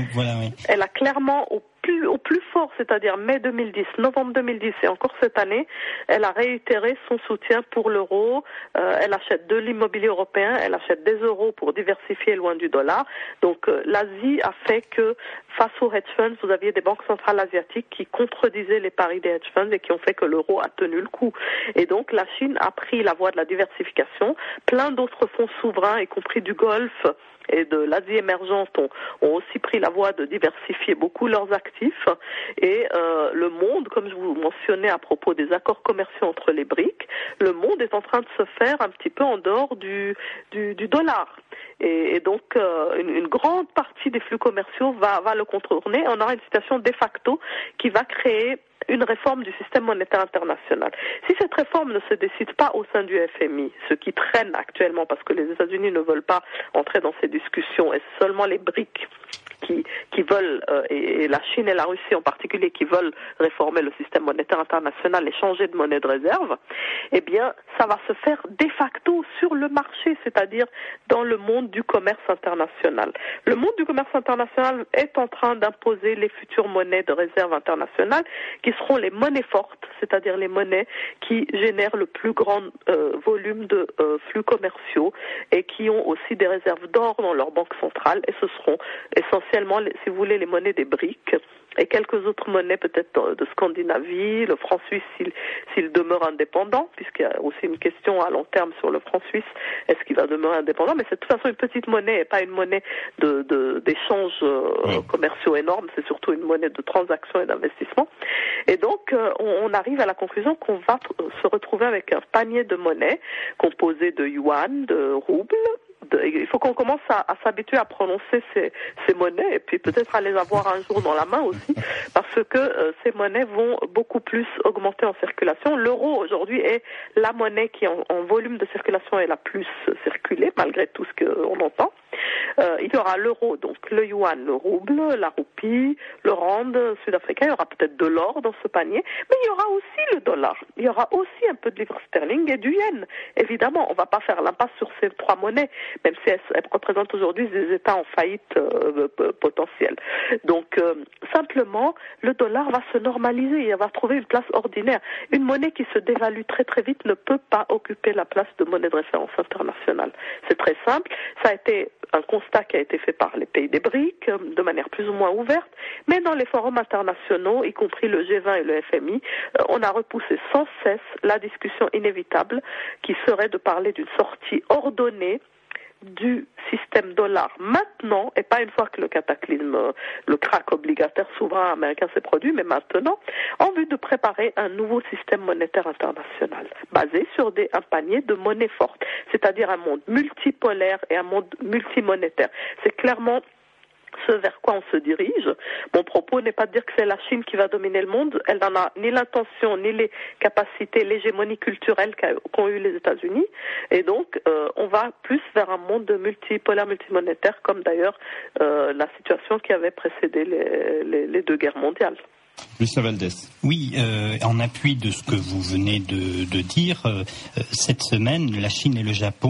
elle a clairement au plus fort, c'est-à-dire mai 2010, novembre 2010 et encore cette année, elle a réitéré son soutien pour l'euro. Elle achète de l'immobilier européen, elle achète des euros pour diversifier loin du dollar. Donc l'Asie a fait que face aux hedge funds, vous aviez des banques centrales asiatiques qui contredisaient les paris des hedge funds et qui ont fait que l'euro a tenu le coup. Et donc la Chine a pris la voie de la diversification. Plein d'autres fonds souverains, y compris du Golfe et de l'Asie émergente, ont aussi pris la voie de diversifier beaucoup leurs actifs. Et le monde, comme je vous mentionnais à propos des accords commerciaux entre les BRICS, le monde est en train de se faire un petit peu en dehors du dollar. Et donc, une grande partie des flux commerciaux va le contourner. On aura une situation de facto qui va créer une réforme du système monétaire international. Si cette réforme ne se décide pas au sein du FMI, ce qui traîne actuellement parce que les États-Unis ne veulent pas entrer dans ces discussions, et seulement les BRICS qui veulent, et la Chine et la Russie en particulier, qui veulent réformer le système monétaire international et changer de monnaie de réserve, eh bien, ça va se faire de facto sur le marché, c'est-à-dire dans le monde du commerce international. Le monde du commerce international est en train d'imposer les futures monnaies de réserve internationale qui seront les monnaies fortes, c'est-à-dire les monnaies qui génèrent le plus grand volume de flux commerciaux et qui ont aussi des réserves d'or dans leur banque centrale, et ce seront essentiellement, si vous voulez, les monnaies des BRICS et quelques autres monnaies peut-être de Scandinavie, le franc suisse s'il demeure indépendant, puisqu'il y a aussi une question à long terme sur le franc suisse, est-ce qu'il va demeurer indépendant, mais c'est de toute façon une petite monnaie et pas une monnaie d'échanges commerciaux énormes, c'est surtout une monnaie de transaction et d'investissement. Et donc on arrive à la conclusion qu'on va se retrouver avec un panier de monnaies composé de yuan, de roubles. Il faut qu'on commence à s'habituer à prononcer ces monnaies et puis peut-être à les avoir un jour dans la main aussi, parce que ces monnaies vont beaucoup plus augmenter en circulation. L'euro aujourd'hui est la monnaie qui en volume de circulation est la plus circulée malgré tout ce qu'on entend. Il y aura l'euro, donc le yuan, le rouble, la roupie, le rand sud-africain, il y aura peut-être de l'or dans ce panier, mais il y aura aussi le dollar, il y aura aussi un peu de livre sterling et du yen. Évidemment, on ne va pas faire l'impasse sur ces trois monnaies, même si elles représentent aujourd'hui des États en faillite potentielle. Donc, simplement, le dollar va se normaliser, il va trouver une place ordinaire. Une monnaie qui se dévalue très très vite ne peut pas occuper la place de monnaie de référence internationale. C'est très simple, ça a été un constat qui a été fait par les pays des BRIC, de manière plus ou moins ouverte, mais dans les forums internationaux, y compris le G20 et le FMI, on a repoussé sans cesse la discussion inévitable qui serait de parler d'une sortie ordonnée du système dollar maintenant, et pas une fois que le cataclysme, le krach obligataire souverain américain s'est produit, mais maintenant, en vue de préparer un nouveau système monétaire international, basé sur un panier de monnaies fortes, c'est-à-dire un monde multipolaire et un monde multimonétaire. C'est clairement ce vers quoi on se dirige. Mon propos n'est pas de dire que c'est la Chine qui va dominer le monde. Elle n'en a ni l'intention, ni les capacités, l'hégémonie culturelle qu'ont eu les États-Unis. Et donc, on va plus vers un monde multipolaire, multimonétaire, comme d'ailleurs la situation qui avait précédé les deux guerres mondiales. Lucien Valdès. Oui, en appui de ce que vous venez de dire, cette semaine, la Chine et le Japon,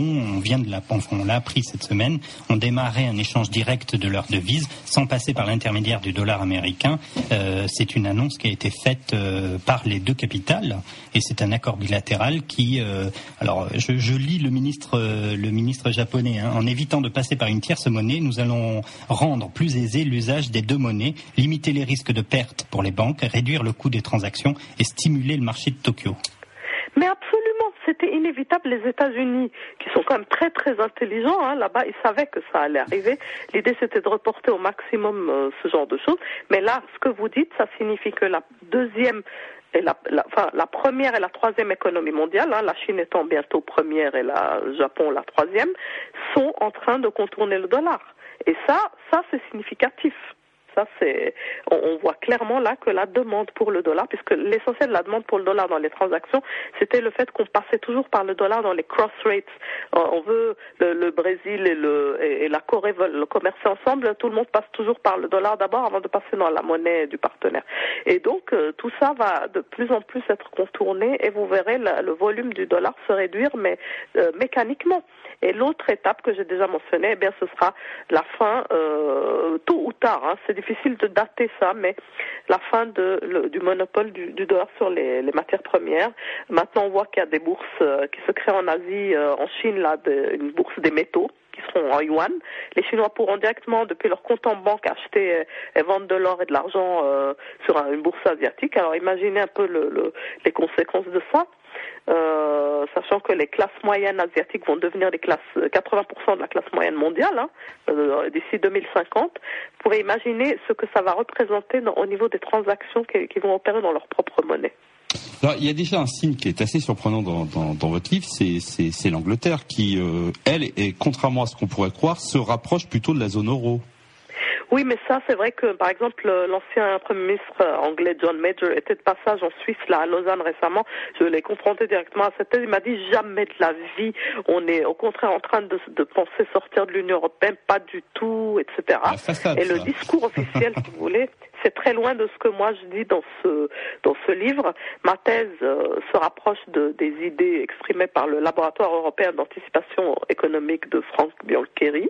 on l'a appris cette semaine, ont démarré un échange direct de leurs devises sans passer par l'intermédiaire du dollar américain. C'est une annonce qui a été faite par les deux capitales et c'est un accord bilatéral qui, alors je lis le ministre japonais, en évitant de passer par une tierce monnaie, nous allons rendre plus aisé l'usage des deux monnaies, limiter les risques de perte pour les banques, réduire le coût des transactions et stimuler le marché de Tokyo. Mais absolument, c'était inévitable. Les États-Unis, qui sont quand même très très intelligents, là-bas, ils savaient que ça allait arriver. L'idée, c'était de reporter au maximum ce genre de choses. Mais là, ce que vous dites, ça signifie que la deuxième et la première et la troisième économie mondiale, la Chine étant bientôt première et le Japon la troisième, sont en train de contourner le dollar. Et ça c'est significatif. Ça, on voit clairement là que la demande pour le dollar, puisque l'essentiel de la demande pour le dollar dans les transactions, c'était le fait qu'on passait toujours par le dollar dans les cross rates. On veut le Brésil et la Corée veulent le commercer ensemble, tout le monde passe toujours par le dollar d'abord avant de passer dans la monnaie du partenaire. Et donc, tout ça va de plus en plus être contourné et vous verrez le volume du dollar se réduire, mais mécaniquement. Et l'autre étape que j'ai déjà mentionnée, eh bien, ce sera la fin, tôt ou tard, c'est difficile de dater ça, mais la fin du monopole du dollar sur les matières premières. Maintenant, on voit qu'il y a des bourses qui se créent en Asie, en Chine, là, une bourse des métaux qui seront en yuan. Les Chinois pourront directement, depuis leur compte en banque, acheter et vendre de l'or et de l'argent sur une bourse asiatique. Alors, imaginez un peu les conséquences de ça. Sachant que les classes moyennes asiatiques vont devenir 80% de la classe moyenne mondiale d'ici 2050. Vous pourrez imaginer ce que ça va représenter au niveau des transactions qui vont opérer dans leur propre monnaie. Alors, il y a déjà un signe qui est assez surprenant dans votre livre, c'est l'Angleterre qui, elle, et contrairement à ce qu'on pourrait croire, se rapproche plutôt de la zone euro. Oui, mais ça, c'est vrai que, par exemple, l'ancien Premier ministre anglais John Major était de passage en Suisse, là, à Lausanne récemment. Je l'ai confronté directement à cette thèse. Il m'a dit, jamais de la vie, on est au contraire en train de penser sortir de l'Union européenne, pas du tout, etc. Façade, et le discours officiel, si vous voulez, c'est très loin de ce que moi je dis dans ce livre. Ma thèse se rapproche des idées exprimées par le Laboratoire européen d'anticipation économique de Frank Biancheri,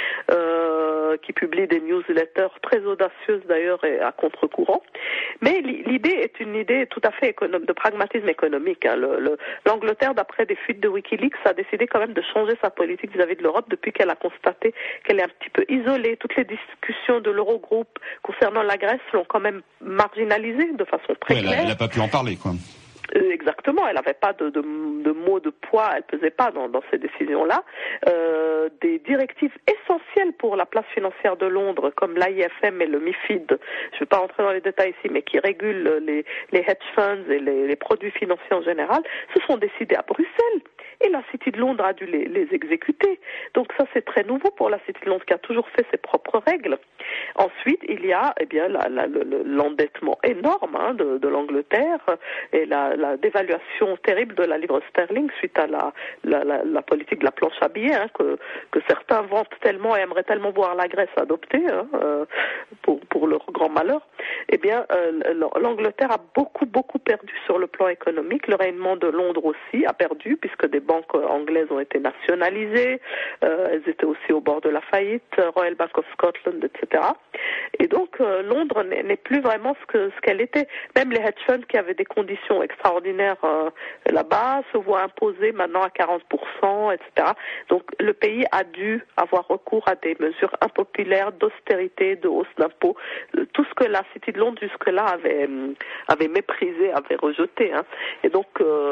qui publie des newsletters très audacieuses d'ailleurs et à contre-courant. Mais l'idée est une idée tout à fait de pragmatisme économique. L'Angleterre, d'après des fuites de Wikileaks, a décidé quand même de changer sa politique vis-à-vis de l'Europe depuis qu'elle a constaté qu'elle est un petit peu isolée. Toutes les discussions de l'Eurogroupe concernant la Grèce l'ont quand même marginalisée de façon très claire. Elle n'a pas pu en parler, quoi. Exactement, elle n'avait pas de mots de poids, elle pesait pas dans ces décisions-là. Des directives essentielles pour la place financière de Londres, comme l'AIFM et le MIFID, je ne vais pas rentrer dans les détails ici, mais qui régulent les hedge funds et les produits financiers en général, se sont décidées à Bruxelles. Et la City de Londres a dû les exécuter. Donc ça, c'est très nouveau pour la City de Londres, qui a toujours fait ses propres règles. Ensuite, il y a l'endettement énorme de l'Angleterre et la dévaluation terrible de la livre sterling suite à la politique de la planche à billets que certains vantent tellement et aimeraient tellement voir la Grèce adopter pour leur grand malheur. Eh bien, l'Angleterre a beaucoup perdu sur le plan économique. Le rayonnement de Londres aussi a perdu puisque des banques anglaises ont été nationalisées. Elles étaient aussi au bord de la faillite, Royal Bank of Scotland, etc. Et donc, Londres n'est plus vraiment ce qu'elle était. Même les hedge funds qui avaient des conditions extraordinaires ordinaire là-bas, se voit imposer maintenant à 40%, etc. Donc le pays a dû avoir recours à des mesures impopulaires d'austérité, de hausse d'impôts, tout ce que la City de Londres jusque-là avait méprisé, avait rejeté. Hein. Et donc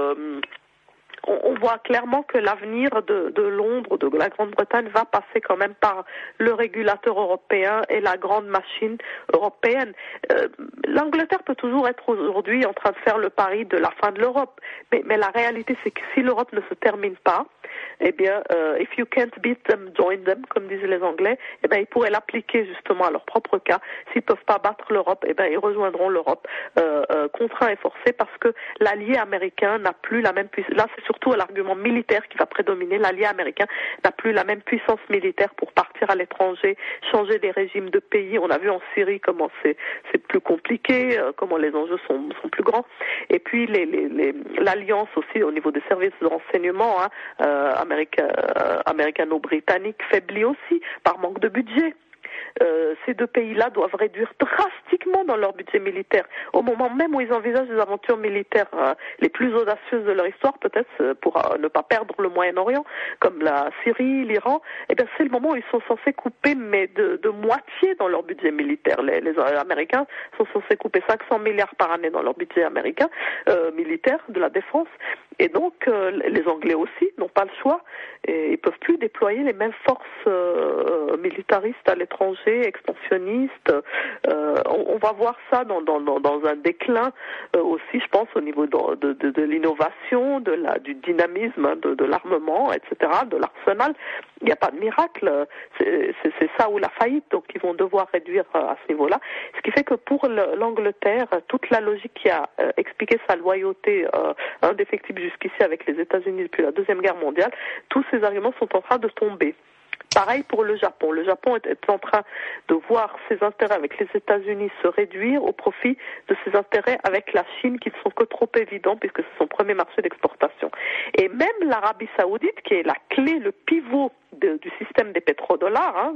on voit clairement que l'avenir de Londres, de la Grande-Bretagne, va passer quand même par le régulateur européen et la grande machine européenne. L'Angleterre peut toujours être aujourd'hui en train de faire le pari de la fin de l'Europe, mais la réalité c'est que si l'Europe ne se termine pas, eh bien, if you can't beat them, join them, comme disaient les Anglais, eh bien, ils pourraient l'appliquer justement à leur propre cas. S'ils peuvent pas battre l'Europe, eh bien, ils rejoindront l'Europe, contraints et forcés, parce que l'allié américain n'a plus la même puissance. Là, c'est surtout l'argument militaire qui va prédominer. L'allié américain n'a plus la même puissance militaire pour partir à l'étranger, changer des régimes de pays. On a vu en Syrie comment c'est plus compliqué, comment les enjeux sont plus grands. Et puis l'alliance aussi au niveau des services de renseignement, américano-britannique, faiblit aussi par manque de budget. Ces deux pays-là doivent réduire drastiquement dans leur budget militaire. Au moment même où ils envisagent des aventures militaires les plus audacieuses de leur histoire, peut-être pour ne pas perdre le Moyen-Orient, comme la Syrie, l'Iran, eh bien c'est le moment où ils sont censés couper, mais de moitié dans leur budget militaire. Les Américains sont censés couper 500 milliards par année dans leur budget américain militaire de la défense. Et donc les Anglais aussi n'ont pas le choix et ils peuvent plus déployer les mêmes forces militaristes à l'étranger, expansionnistes. On va voir ça dans un déclin aussi, je pense, au niveau de l'innovation, du dynamisme, de l'armement, etc., de l'arsenal. Il n'y a pas de miracle. C'est ça ou la faillite. Donc ils vont devoir réduire à ce niveau-là. Ce qui fait que pour l'Angleterre, toute la logique qui a expliqué sa loyauté indéfectible jusqu'ici avec les États-Unis depuis la Deuxième Guerre mondiale, tous ces arguments sont en train de tomber. Pareil pour le Japon. Le Japon est en train de voir ses intérêts avec les États-Unis se réduire au profit de ses intérêts avec la Chine qui ne sont que trop évidents puisque c'est son premier marché d'exportation. Et même l'Arabie Saoudite, qui est la clé, le pivot du système des pétrodollars,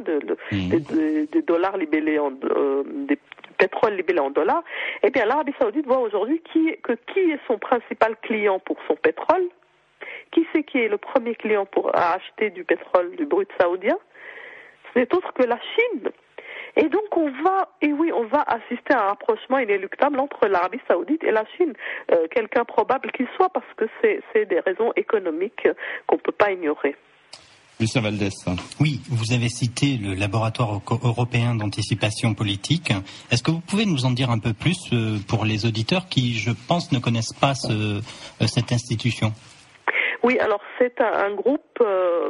des dollars libellés des pétrole libellé en dollars, eh bien l'Arabie Saoudite voit aujourd'hui qui est son principal client pour son pétrole. Qui c'est qui est le premier client à acheter du pétrole, du brut saoudien? Ce n'est autre que la Chine. Et donc on va assister à un rapprochement inéluctable entre l'Arabie Saoudite et la Chine, quelque improbable qu'il soit, parce que c'est des raisons économiques qu'on ne peut pas ignorer. Lucien Valdès. Oui, vous avez cité le laboratoire européen d'anticipation politique. Est-ce que vous pouvez nous en dire un peu plus pour les auditeurs qui, je pense, ne connaissent pas cette institution? Oui, alors c'est un groupe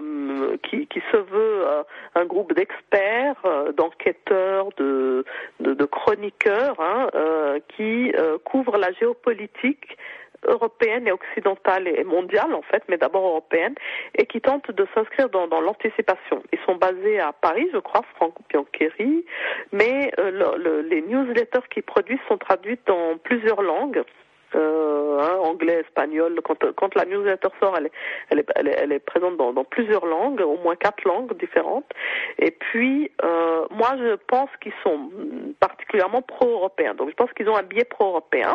qui se veut un groupe d'experts, d'enquêteurs, de chroniqueurs, qui couvre la géopolitique européenne et occidentale et mondiale en fait, mais d'abord européenne, et qui tente de s'inscrire dans l'anticipation. Ils sont basés à Paris, je crois, Franck Biancheri, mais les newsletters qu'ils produisent sont traduites dans plusieurs langues. Anglais, espagnol. Quand la newsletter sort, elle est présente dans plusieurs langues, au moins 4 langues différentes. Et puis, moi, je pense qu'ils sont particulièrement pro-européens. Donc, je pense qu'ils ont un biais pro-européen.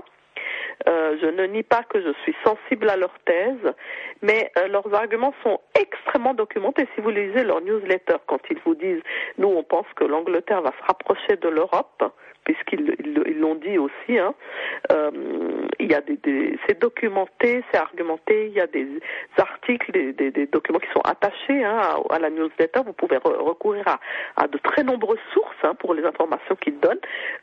Je ne nie pas que je suis sensible à leur thèse, mais leurs arguments sont extrêmement documentés. Si vous lisez leur newsletter, quand ils vous disent « Nous, on pense que l'Angleterre va se rapprocher de l'Europe », puisqu'ils l'ont dit aussi, il y a c'est documenté, c'est argumenté, il y a des articles, des documents qui sont attachés à la newsletter. Vous pouvez recourir à de très nombreuses sources pour les informations qu'ils donnent.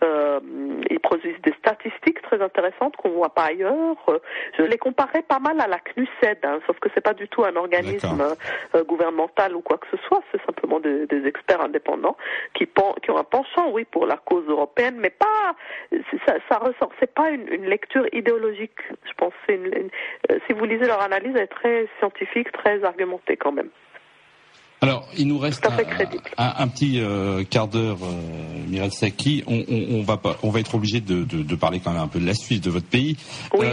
Ils produisent des statistiques très intéressantes qu'on ne voit pas ailleurs. Je les comparais pas mal à la CNUSED, sauf que c'est pas du tout un organisme gouvernemental ou quoi que ce soit, c'est simplement des experts indépendants qui ont un penchant, oui, pour la cause européenne, mais pas, ça ressort, c'est pas une lecture idéologique, je pense. Si vous lisez leur analyse, elle est très scientifique, très argumentée quand même. Alors, il nous reste un petit quart d'heure, Mireille Saki. On va être obligé de parler quand même un peu de la Suisse, de votre pays. Oui.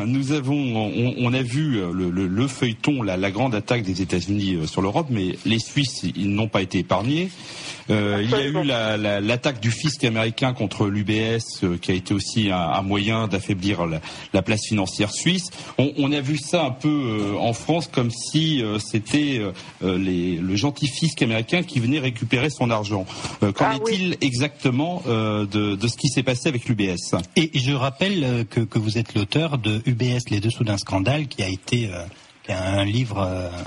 On a vu le feuilleton, la grande attaque des États-Unis sur l'Europe, mais les Suisses, ils n'ont pas été épargnés. Il y a eu l'attaque du fisc américain contre l'UBS, qui a été aussi un moyen d'affaiblir la place financière suisse. On a vu ça un peu en France comme si c'était le gentil fisc américain qui venait récupérer son argent. Qu'en est-il exactement de ce qui s'est passé avec l'UBS? Et je rappelle que vous êtes l'auteur de UBS, les dessous d'un scandale, qui a été un livre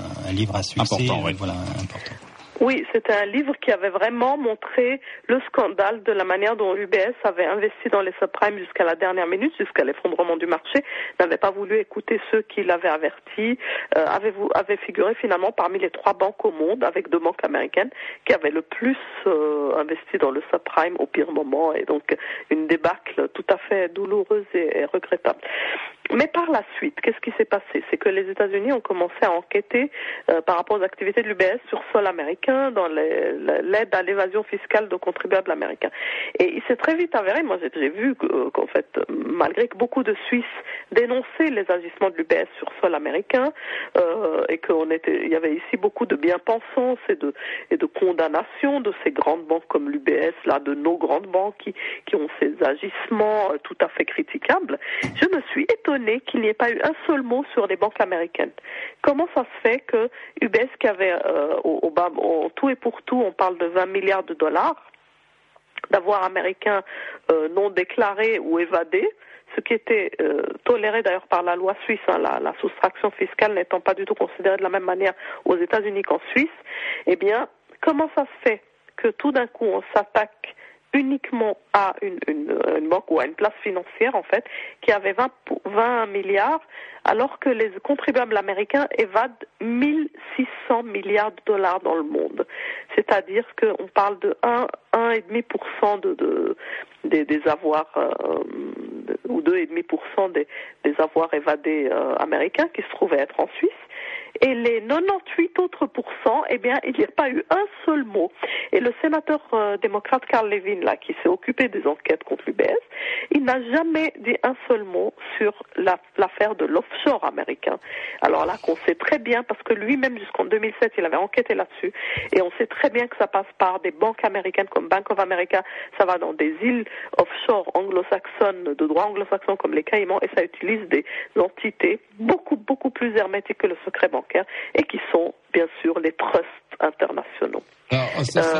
à succès. Important, oui. Voilà, important. Oui, c'était un livre qui avait vraiment montré le scandale de la manière dont UBS avait investi dans les subprimes jusqu'à la dernière minute, jusqu'à l'effondrement du marché, n'avait pas voulu écouter ceux qui l'avaient averti, avait figuré finalement parmi les 3 banques au monde, avec 2 banques américaines, qui avaient le plus investi dans le subprime au pire moment, et donc une débâcle tout à fait douloureuse et regrettable. Mais par la suite, qu'est-ce qui s'est passé? C'est que les États-Unis ont commencé à enquêter par rapport aux activités de l'UBS sur sol américain, dans l'aide à l'évasion fiscale de contribuables américains. Et il s'est très vite avéré, moi j'ai vu qu'en fait, malgré que beaucoup de Suisses dénonçaient les agissements de l'UBS sur sol américain, et il y avait ici beaucoup de bien-pensance et de condamnation de ces grandes banques comme l'UBS, là, de nos grandes banques qui ont ces agissements tout à fait critiquables, je me suis étonnée qu'il n'y ait pas eu un seul mot sur les banques américaines. Comment ça se fait que UBS, qui avait en tout et pour tout, on parle de 20 milliards de dollars d'avoirs américains non déclarés ou évadés, ce qui était toléré d'ailleurs par la loi suisse, la soustraction fiscale n'étant pas du tout considérée de la même manière aux États-Unis qu'en Suisse, eh bien, comment ça se fait que tout d'un coup on s'attaque uniquement à une banque ou à une place financière, en fait, qui avait 20 milliards, alors que les contribuables américains évadent 1600 milliards de dollars dans le monde. C'est-à-dire qu'on parle de 1,5% des avoirs, ou 2,5% des avoirs évadés américains qui se trouvaient être en Suisse. Et les 98 autres pourcents, eh bien, il n'y a pas eu un seul mot. Et le sénateur démocrate Carl Levin, là, qui s'est occupé des enquêtes contre l'UBS, il n'a jamais dit un seul mot sur l'affaire de l'offshore américain. Alors là, qu'on sait très bien, parce que lui-même, jusqu'en 2007, il avait enquêté là-dessus, et on sait très bien que ça passe par des banques américaines comme Bank of America, ça va dans des îles offshore anglo-saxonnes, de droit anglo-saxon comme les Caïmans, et ça utilise des entités beaucoup plus hermétiques que le secret bancaire, et qui sont, bien sûr, les trusts internationaux. Alors,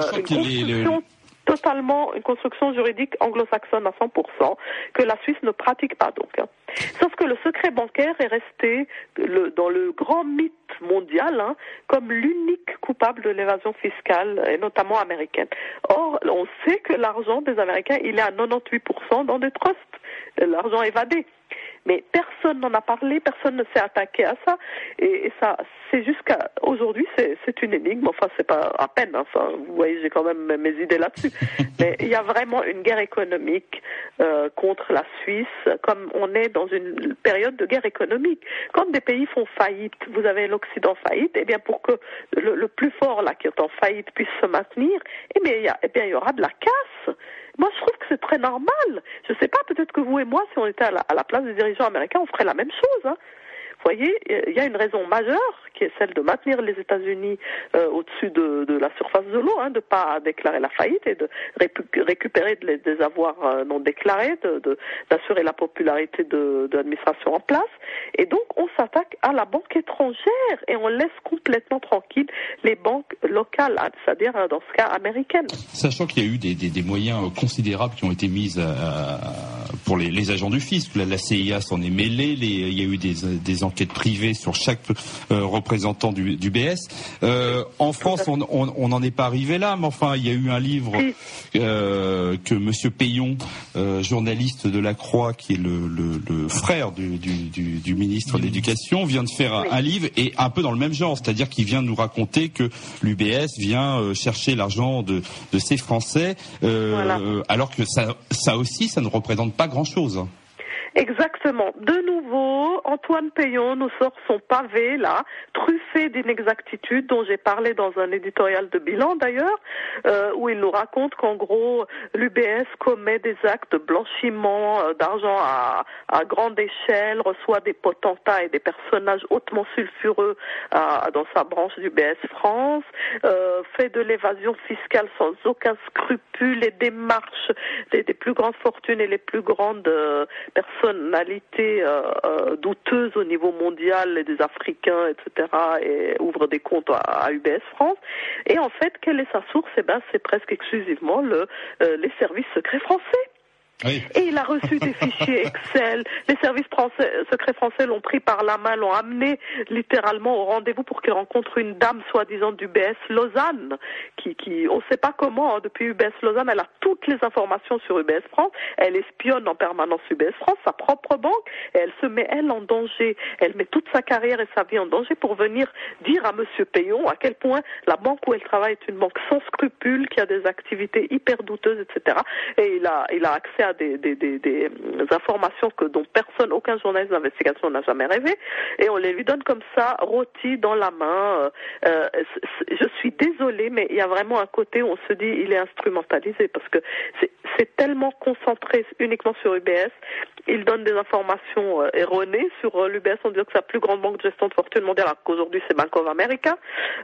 Une construction juridique anglo-saxonne à 100%, que la Suisse ne pratique pas donc. Sauf que le secret bancaire est resté dans le grand mythe mondial comme l'unique coupable de l'évasion fiscale, et notamment américaine. Or, on sait que l'argent des Américains, il est à 98% dans des trusts, l'argent évadé. Mais personne n'en a parlé, personne ne s'est attaqué à ça, et ça, c'est jusqu'à aujourd'hui, c'est une énigme. Enfin, c'est pas à peine. Enfin, vous voyez, j'ai quand même mes idées là-dessus. Mais il y a vraiment une guerre économique contre la Suisse, comme on est dans une période de guerre économique. Quand des pays font faillite, vous avez l'Occident faillite, et bien pour que le plus fort là qui est en faillite puisse se maintenir, il y aura de la casse. Moi, je trouve que c'est très normal. Je sais pas, peut-être que vous et moi, si on était à la place des dirigeants américains, on ferait la même chose. Vous voyez, il y a une raison majeure qui est celle de maintenir les États-Unis au-dessus de la surface de l'eau, de pas déclarer la faillite et de récupérer des avoirs non déclarés, d'assurer la popularité de l'administration en place. Et donc, on s'attaque à la banque étrangère et on laisse complètement tranquille les banques locales, c'est-à-dire dans ce cas américaines. Sachant qu'il y a eu des moyens considérables qui ont été mis pour les agents du fisc. La CIA s'en est mêlée, il y a eu des enquêtes privées sur chaque représentant du BS. En France, on n'en est pas arrivé là, mais enfin, il y a eu un livre que Monsieur Payon, journaliste de La Croix, qui est le frère du ministre de l'Éducation, vient de faire un livre, et un peu dans le même genre, c'est-à-dire qu'il vient nous raconter que l'UBS vient chercher l'argent de ces Français, alors que ça aussi, ça ne représente pas grand-chose. Exactement. De nouveau, Antoine Peillon nous sort son pavé, là, truffé d'inexactitudes dont j'ai parlé dans un éditorial de bilan d'ailleurs, où il nous raconte qu'en gros, l'UBS commet des actes de blanchiment d'argent à grande échelle, reçoit des potentats et des personnages hautement sulfureux dans sa branche d'UBS France, fait de l'évasion fiscale sans aucun scrupule, les démarches des plus grandes fortunes et les plus grandes personnalités douteuses au niveau mondial, et des Africains, etc., et ouvre des comptes à UBS France. Et en fait, quelle est sa source? C'est presque exclusivement les services secrets français. Oui. Et il a reçu des fichiers Excel. Les services secrets français l'ont pris par la main, l'ont amené littéralement au rendez-vous pour qu'il rencontre une dame soi-disant d'UBS Lausanne, qui on ne sait pas comment, depuis UBS Lausanne, elle a toutes les informations sur UBS France, elle espionne en permanence UBS France, sa propre banque, et elle se met, elle, en danger. Elle met toute sa carrière et sa vie en danger pour venir dire à Monsieur Peillon à quel point la banque où elle travaille est une banque sans scrupules, qui a des activités hyper douteuses, etc. Et il a accès à des informations dont aucun journaliste d'investigation n'a jamais rêvé, et on les lui donne comme ça, rôti dans la main. Je suis désolée, mais il y a vraiment un côté où on se dit il est instrumentalisé, parce que c'est tellement concentré uniquement sur UBS. Il donne des informations erronées sur l'UBS en disant que c'est la plus grande banque de gestion de fortune mondiale, alors qu'aujourd'hui c'est Bank of America.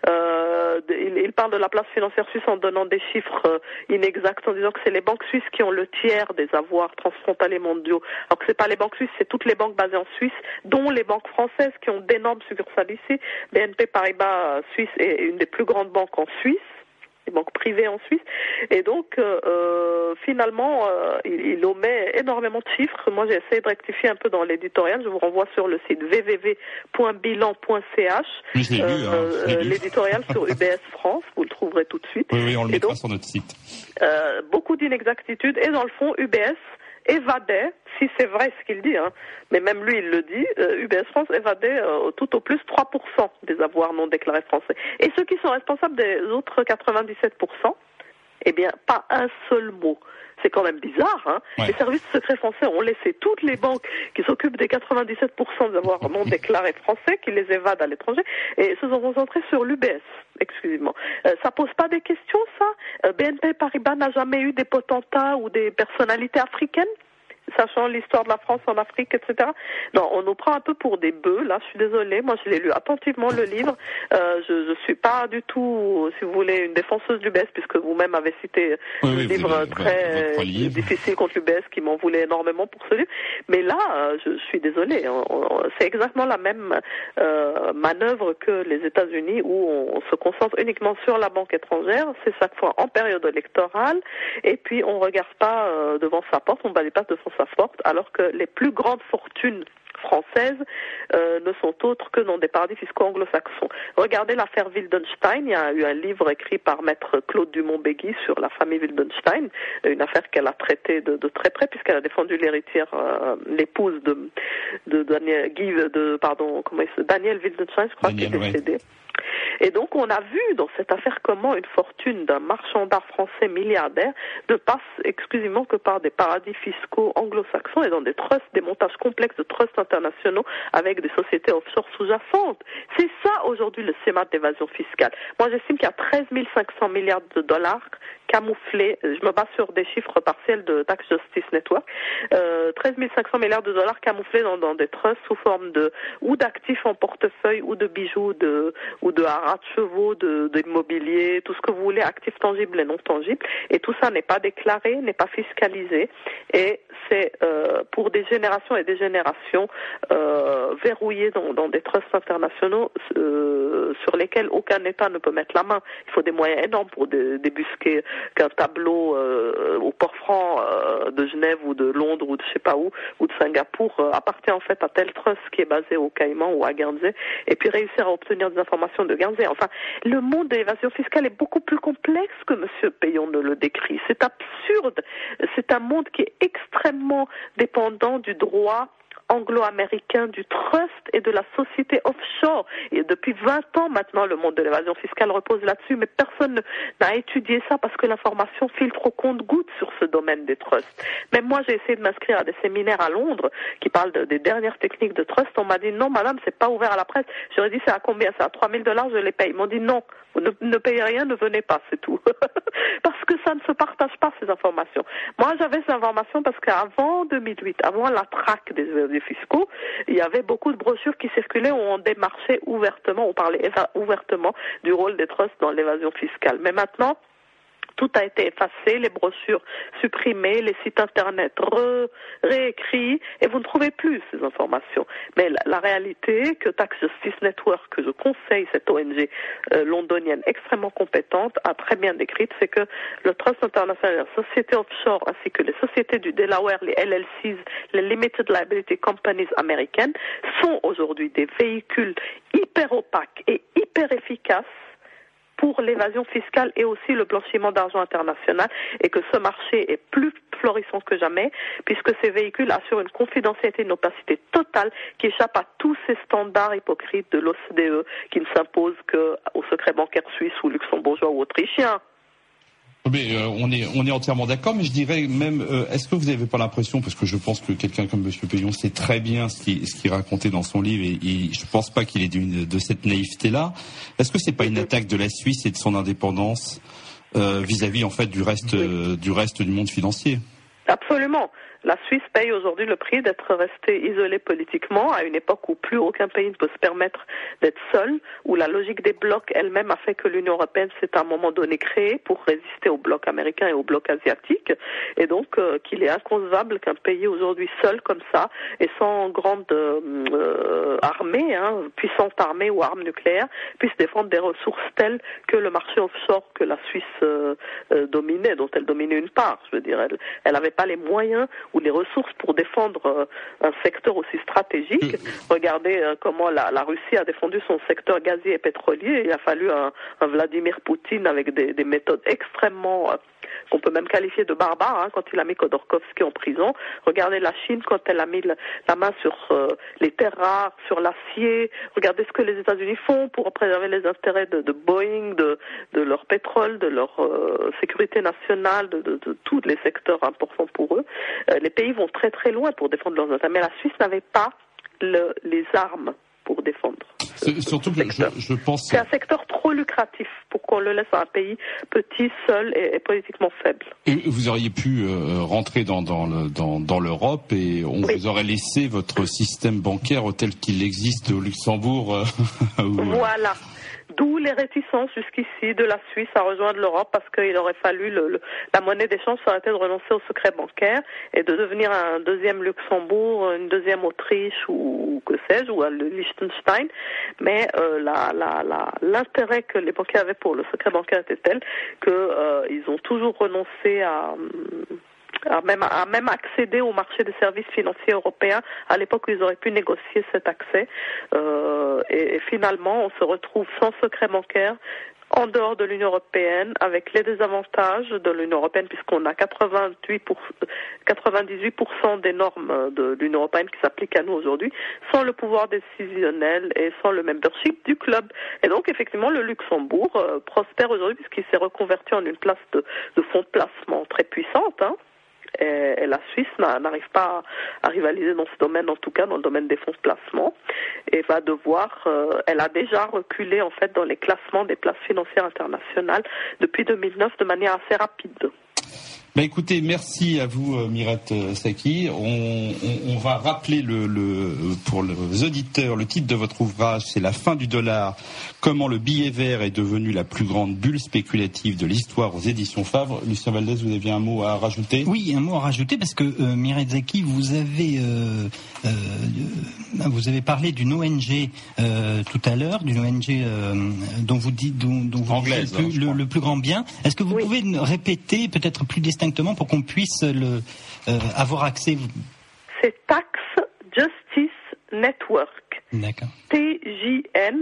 Il parle de la place financière suisse en donnant des chiffres inexacts, en disant que c'est les banques suisses qui ont le tiers des avoirs transfrontaliers mondiaux, alors que c'est pas les banques suisses, c'est toutes les banques basées en Suisse, dont les banques françaises qui ont d'énormes succursales ici. BNP Paribas Suisse est une des plus grandes banques en Suisse, les banques privées en Suisse, et donc finalement il omet énormément de chiffres. Moi j'ai essayé de rectifier un peu dans l'éditorial, je vous renvoie sur le site www.bilan.ch, l'éditorial sur UBS France, vous le trouverez tout de suite. Oui, on le mettra sur notre site. Beaucoup d'inexactitudes, et dans le fond UBS évadait, si c'est vrai ce qu'il dit, mais même lui il le dit, UBS France évadait tout au plus 3% des avoirs non déclarés français. Et ceux qui sont responsables des autres 97%, eh bien, pas un seul mot. C'est quand même bizarre, Ouais. Les services secrets français ont laissé toutes les banques qui s'occupent des 97% des avoirs non déclarés français, qui les évadent à l'étranger, et se sont concentrés sur l'UBS, exclusivement. Ça pose pas des questions, ça? BNP Paribas n'a jamais eu des potentats ou des personnalités africaines, sachant l'histoire de la France en Afrique, etc. Non, on nous prend un peu pour des bœufs, là, je suis désolée, moi je l'ai lu attentivement le livre, je suis pas du tout, si vous voulez, une défenseuse du l'UBS, puisque vous-même avez cité un livre très difficile contre l'UBS qui m'en voulait énormément pour ce livre, mais là, je suis désolée, c'est exactement la même manœuvre que les États-Unis, où on se concentre uniquement sur la banque étrangère, c'est chaque fois en période électorale, et puis on regarde pas devant sa porte, on balaye pas devant sa porte, alors que les plus grandes fortunes françaises ne sont autres que dans des paradis fiscaux anglo-saxons. Regardez l'affaire Wildenstein, il y a eu un livre écrit par maître Claude Dumont-Béguy sur la famille Wildenstein, une affaire qu'elle a traitée de très près, puisqu'elle a défendu l'héritière, l'épouse de Daniel Wildenstein, je crois, qui est décédé. Et donc on a vu dans cette affaire comment une fortune d'un marchand d'art français milliardaire ne passe exclusivement que par des paradis fiscaux anglo-saxons et dans des trusts, des montages complexes de trusts internationaux avec des sociétés offshore sous-jacentes. C'est ça aujourd'hui le schéma d'évasion fiscale. Moi j'estime qu'il y a 13 500 milliards de dollars camouflés, je me base sur des chiffres partiels de Tax Justice Network, 13 500 milliards de dollars camouflés dans des trusts sous forme ou d'actifs en portefeuille ou de bijoux ou de haras de chevaux, d'immobilier, tout ce que vous voulez, actifs tangibles et non tangibles, et tout ça n'est pas déclaré, n'est pas fiscalisé, et c'est pour des générations et des générations verrouillé dans des trusts internationaux sur lesquels aucun État ne peut mettre la main. Il faut des moyens énormes pour débusquer qu'un tableau au port-franc de Genève ou de Londres ou de je sais pas où, ou de Singapour appartient en fait à tel trust qui est basé au Caïman ou à Guernsey, et puis réussir à obtenir des informations de Guernsey. Enfin, le monde de l'évasion fiscale est beaucoup plus complexe que M. Peillon ne le décrit. C'est absurde. C'est un monde qui est extrêmement dépendant du droit anglo-américain du trust et de la société offshore. Et depuis 20 ans maintenant, le monde de l'évasion fiscale repose là-dessus, mais personne n'a étudié ça parce que l'information filtre au compte-gouttes sur ce domaine des trusts. Même moi, j'ai essayé de m'inscrire à des séminaires à Londres qui parlent des dernières techniques de trust. On m'a dit non, madame, c'est pas ouvert à la presse. J'aurais dit c'est à combien? C'est à $3,000, je les paye. Ils m'ont dit non, vous ne payez rien, ne venez pas, c'est tout. Parce que ça ne se partage pas, ces informations. Moi, j'avais ces informations parce qu'avant 2008, avant la traque des fiscaux, il y avait beaucoup de brochures qui circulaient où on démarchait ouvertement, on parlait ouvertement du rôle des trusts dans l'évasion fiscale. Mais maintenant, tout a été effacé, les brochures supprimées, les sites internet réécrits, et vous ne trouvez plus ces informations. Mais la réalité que Tax Justice Network, que je conseille, cette ONG londonienne extrêmement compétente, a très bien décrite, c'est que le Trust International, les sociétés offshore, ainsi que les sociétés du Delaware, les LLCs, les Limited Liability Companies américaines, sont aujourd'hui des véhicules hyper opaques et hyper efficaces pour l'évasion fiscale et aussi le blanchiment d'argent international, et que ce marché est plus florissant que jamais, puisque ces véhicules assurent une confidentialité et une opacité totale qui échappe à tous ces standards hypocrites de l'OCDE qui ne s'imposent qu'aux secrets bancaires suisses ou luxembourgeois ou autrichiens. Mais on est entièrement d'accord, mais je dirais même, est-ce que vous n'avez pas l'impression, parce que je pense que quelqu'un comme Monsieur Payon sait très bien ce qu'il racontait dans son livre, et je pense pas qu'il est de cette naïveté-là. Est-ce que c'est pas une attaque de la Suisse et de son indépendance vis-à-vis en fait du reste du monde financier? Absolument. La Suisse paye aujourd'hui le prix d'être restée isolée politiquement à une époque où plus aucun pays ne peut se permettre d'être seul, où la logique des blocs elle-même a fait que l'Union européenne s'est à un moment donné créée pour résister aux blocs américains et aux blocs asiatiques, et donc qu'il est inconcevable qu'un pays aujourd'hui seul comme ça et sans grande armée, puissante armée ou arme nucléaire, puisse défendre des ressources telles que le marché offshore que la Suisse dominait, dont elle dominait une part. Je veux dire, elle n'avait pas les moyens ou les ressources pour défendre un secteur aussi stratégique. Regardez comment la Russie a défendu son secteur gazier et pétrolier. Il a fallu un Vladimir Poutine avec des méthodes extrêmement qu'on peut même qualifier de barbares, quand il a mis Khodorkovsky en prison. Regardez la Chine quand elle a mis la main sur les terres rares, sur l'acier. Regardez ce que les États-Unis font pour préserver les intérêts de Boeing, de leur pétrole, de leur sécurité nationale, de tous les secteurs importants pour eux. Les pays vont très très loin pour défendre leurs intérêts, mais la Suisse n'avait pas les armes pour défendre. Surtout que je pense... C'est un secteur trop lucratif pour qu'on le laisse à un pays petit, seul et politiquement faible. Et vous auriez pu rentrer dans l'Europe et on vous aurait laissé votre système bancaire tel qu'il existe au Luxembourg. Voilà. D'où les réticences jusqu'ici de la Suisse à rejoindre l'Europe, parce qu'il aurait fallu la monnaie d'échange aurait été de renoncer au secret bancaire et de devenir un deuxième Luxembourg, une deuxième Autriche ou que sais-je, ou le Liechtenstein. Mais l'intérêt que les banquiers avaient pour le secret bancaire était tel qu'ils ont toujours renoncé à même accéder au marché des services financiers européens à l'époque où ils auraient pu négocier cet accès. Et finalement, on se retrouve sans secret bancaire en dehors de l'Union européenne, avec les désavantages de l'Union européenne, puisqu'on a 98% des normes de l'Union européenne qui s'appliquent à nous aujourd'hui, sans le pouvoir décisionnel et sans le membership du club. Et donc, effectivement, le Luxembourg prospère aujourd'hui puisqu'il s'est reconverti en une place de fonds de placement très puissante, Et la Suisse n'arrive pas à rivaliser dans ce domaine, en tout cas dans le domaine des fonds de placement, et va devoir, elle a déjà reculé en fait dans les classements des places financières internationales depuis 2009 de manière assez rapide. Écoutez, merci à vous Mirette Saki. On va rappeler pour les auditeurs le titre de votre ouvrage, c'est La fin du dollar, comment le billet vert est devenu la plus grande bulle spéculative de l'histoire, aux éditions Favre. Lucien Valdez, vous aviez un mot à rajouter? Oui, un mot à rajouter parce que Mirette Saki, vous avez parlé d'une ONG tout à l'heure, d'une ONG dont vous dites dont vous anglaise, dites le plus grand bien. Est-ce que vous pouvez répéter peut-être plus distinctement pour qu'on puisse avoir accès? C'est Tax Justice Network. D'accord. TJN,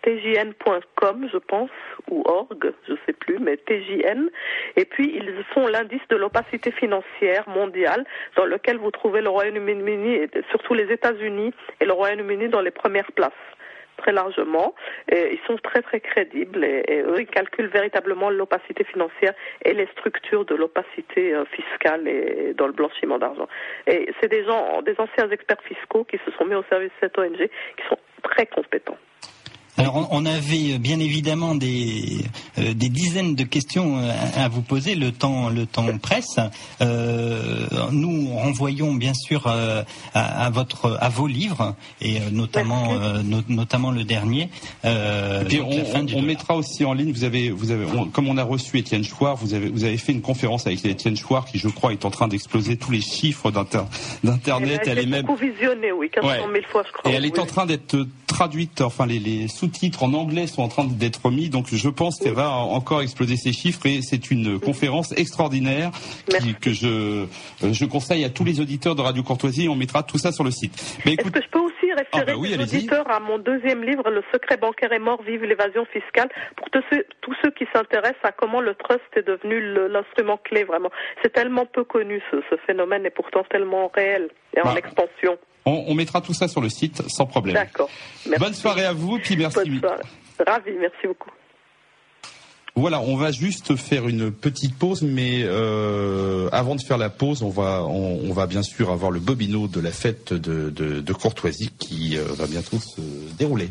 tjn.com, je pense, ou org, je sais plus, mais TJN. Et puis, ils font l'indice de l'opacité financière mondiale, dans lequel vous trouvez le Royaume-Uni, et surtout les États-Unis et le Royaume-Uni dans les premières places, très largement. Et ils sont très très crédibles et eux, ils calculent véritablement l'opacité financière et les structures de l'opacité fiscale et dans le blanchiment d'argent. Et c'est des anciens experts fiscaux qui se sont mis au service de cette ONG, qui sont très compétents. Alors, on avait bien évidemment des dizaines de questions à vous poser. Le temps presse. Nous renvoyons bien sûr à vos livres et notamment le dernier. Et on mettra aussi en ligne. Comme on a reçu Étienne Chouard, vous avez fait une conférence avec Étienne Chouard qui, je crois, est en train d'exploser tous les chiffres d'internet. Elle est beaucoup visionnée, oui, 400 000 fois, je crois. Et elle est en train d'être traduite. Enfin, les sous-titres en anglais sont en train d'être mis, donc je pense qu'elle va encore exploser ses chiffres et c'est une conférence extraordinaire que je conseille à tous les auditeurs de Radio Courtoisie et on mettra tout ça sur le site. Mais écoute... Est-ce que je peux aussi référer les auditeurs à mon deuxième livre, Le secret bancaire est mort, vive l'évasion fiscale, pour tous ceux qui s'intéressent à comment le trust est devenu l'instrument clé, vraiment. C'est tellement peu connu ce phénomène et pourtant tellement réel et en expansion. On mettra tout ça sur le site sans problème. D'accord. Merci. Bonne soirée à vous, puis merci. Bonne soirée. Ravi, merci beaucoup. Voilà, on va juste faire une petite pause, mais avant de faire la pause, on va bien sûr avoir le bobino de la fête de Courtoisie qui va bientôt se dérouler.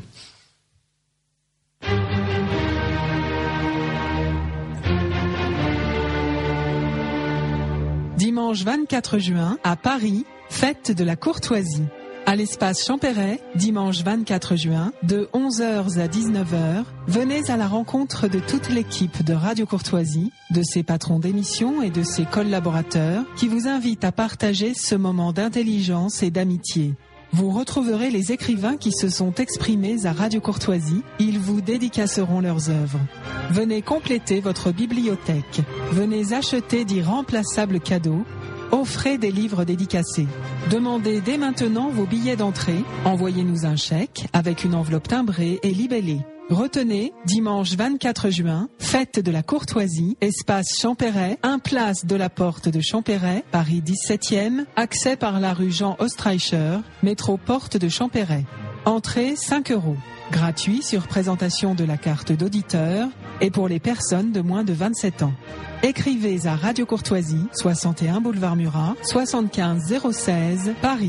Dimanche 24 juin, à Paris, fête de la Courtoisie. À l'espace Champéret, dimanche 24 juin, de 11h à 19h, venez à la rencontre de toute l'équipe de Radio Courtoisie, de ses patrons d'émission et de ses collaborateurs qui vous invitent à partager ce moment d'intelligence et d'amitié. Vous retrouverez les écrivains qui se sont exprimés à Radio Courtoisie. Ils vous dédicaceront leurs œuvres. Venez compléter votre bibliothèque. Venez acheter d'irremplaçables cadeaux. Offrez des livres dédicacés. Demandez dès maintenant vos billets d'entrée. Envoyez-nous un chèque avec une enveloppe timbrée et libellée. Retenez, dimanche 24 juin, fête de la Courtoisie, espace Champéret, 1 place de la Porte de Champéret, Paris 17e, accès par la rue Jean Ostreicher, métro Porte de Champéret. Entrée 5 €. Gratuit sur présentation de la carte d'auditeur et pour les personnes de moins de 27 ans. Écrivez à Radio Courtoisie, 61 boulevard Murat, 75 016, Paris.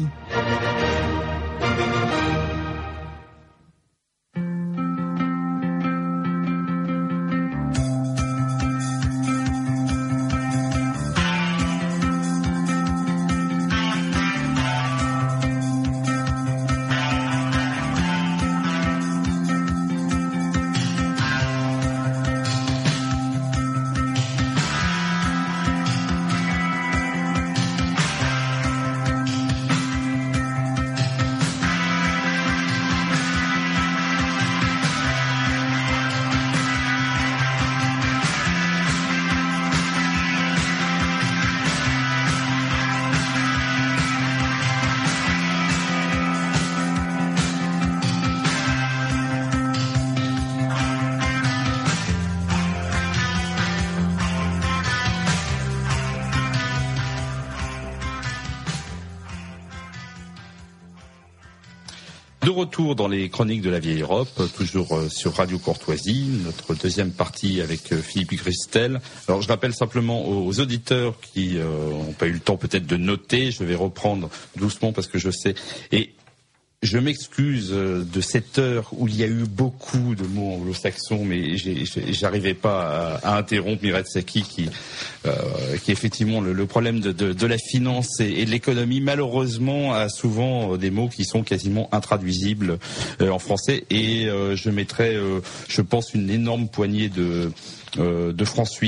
De retour dans les chroniques de la vieille Europe, toujours sur Radio Courtoisie, notre deuxième partie avec Philippe Christel. Alors je rappelle simplement aux auditeurs qui n'ont pas eu le temps peut-être de noter, je vais reprendre doucement parce que je sais... Et je m'excuse de cette heure où il y a eu beaucoup de mots anglo-saxons, mais j'arrivais pas à interrompre Mireille Saki qui effectivement le problème de la finance et de l'économie malheureusement a souvent des mots qui sont quasiment intraduisibles en français et je mettrai je pense une énorme poignée de francs suisses.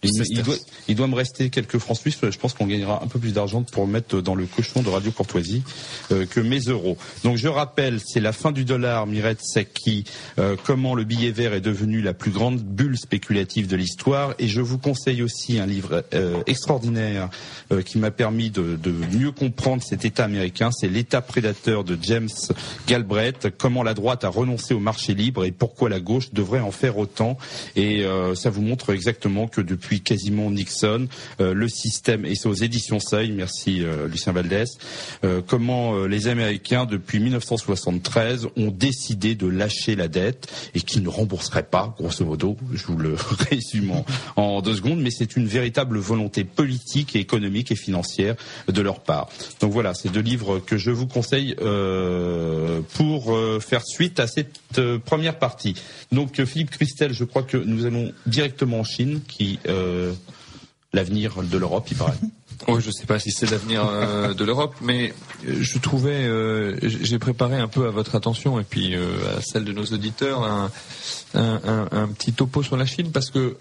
Il doit me rester quelques francs suisses. Je pense qu'on gagnera un peu plus d'argent pour mettre dans le cochon de Radio Courtoisie que mes euros. Donc je rappelle, c'est la fin du dollar, Mirette Sacchi, comment le billet vert est devenu la plus grande bulle spéculative de l'histoire. Et je vous conseille aussi un livre extraordinaire qui m'a permis de mieux comprendre cet État américain. C'est l'État prédateur de James Galbraith, comment la droite a renoncé au marché libre et pourquoi la gauche devrait en faire autant. Et ça vous montre exactement que depuis quasiment Nixon, le système, et c'est aux éditions Seuil, merci Lucien Valdès, comment les Américains depuis 1973 ont décidé de lâcher la dette et qu'ils ne rembourseraient pas, grosso modo, je vous le résume en 2 secondes, mais c'est une véritable volonté politique et économique et financière de leur part. Donc voilà, c'est 2 livres que je vous conseille pour faire suite à cette première partie. Donc Philippe Christel, je crois que nous allons directement en Chine, qui l'avenir de l'Europe, il paraît. Oui, je ne sais pas si c'est l'avenir de l'Europe, mais je trouvais, j'ai préparé un peu à votre attention et puis à celle de nos auditeurs un petit topo sur la Chine, parce que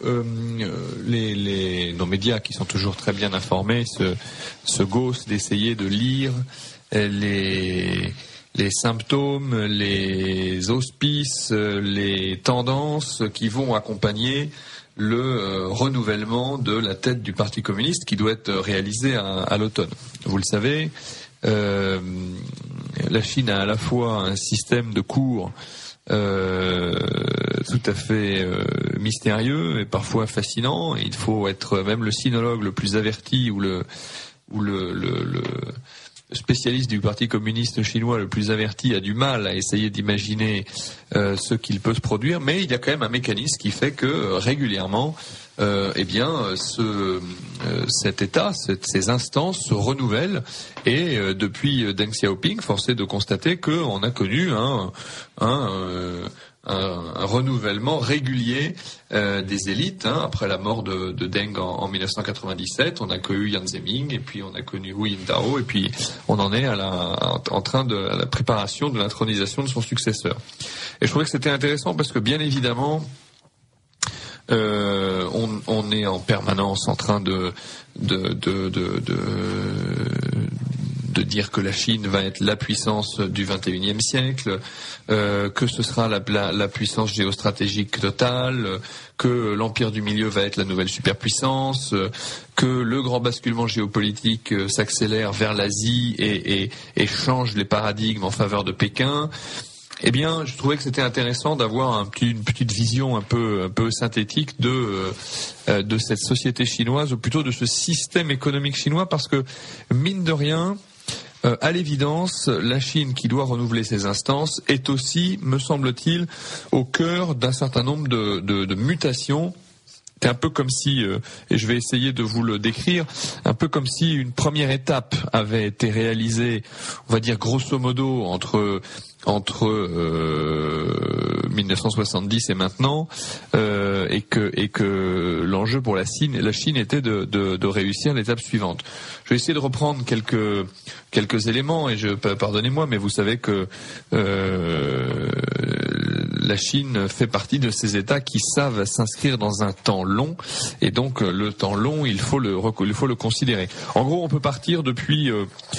nos médias, qui sont toujours très bien informés, se gaussent d'essayer de lire les symptômes, les auspices, les tendances qui vont accompagner le renouvellement de la tête du Parti communiste, qui doit être réalisé à l'automne. Vous le savez, la Chine a à la fois un système de cours tout à fait mystérieux et parfois fascinant. Il faut être même le sinologue le plus averti ou le spécialiste du Parti communiste chinois le plus averti a du mal à essayer d'imaginer ce qu'il peut se produire, mais il y a quand même un mécanisme qui fait que régulièrement, cet État, ces instances se renouvellent, et depuis Deng Xiaoping, force est de constater qu'on a connu un renouvellement régulier des élites. Après la mort de Deng en 1997, on a connu Jiang Zemin, et puis on a connu Hu Jintao, et puis on en est à la préparation de l'intronisation de son successeur. Et je trouvais que c'était intéressant parce que, bien évidemment, on est en permanence en train de dire que la Chine va être la puissance du XXIe siècle, que ce sera la puissance géostratégique totale, que l'empire du milieu va être la nouvelle superpuissance, que le grand basculement géopolitique s'accélère vers l'Asie et change les paradigmes en faveur de Pékin. Eh bien, je trouvais que c'était intéressant d'avoir une petite vision un peu synthétique de cette société chinoise, ou plutôt de ce système économique chinois, parce que, mine de rien, à l'évidence, la Chine, qui doit renouveler ses instances, est aussi, me semble-t-il, au cœur d'un certain nombre de mutations. C'est un peu comme si, et je vais essayer de vous le décrire, un peu comme si une première étape avait été réalisée, on va dire grosso modo, entre 1970 et maintenant, et que l'enjeu pour la Chine était de réussir l'étape suivante. Je vais essayer de reprendre quelques éléments, et pardonnez-moi, mais vous savez que la Chine fait partie de ces États qui savent s'inscrire dans un temps long, et donc le temps long, il faut le considérer. En gros, on peut partir depuis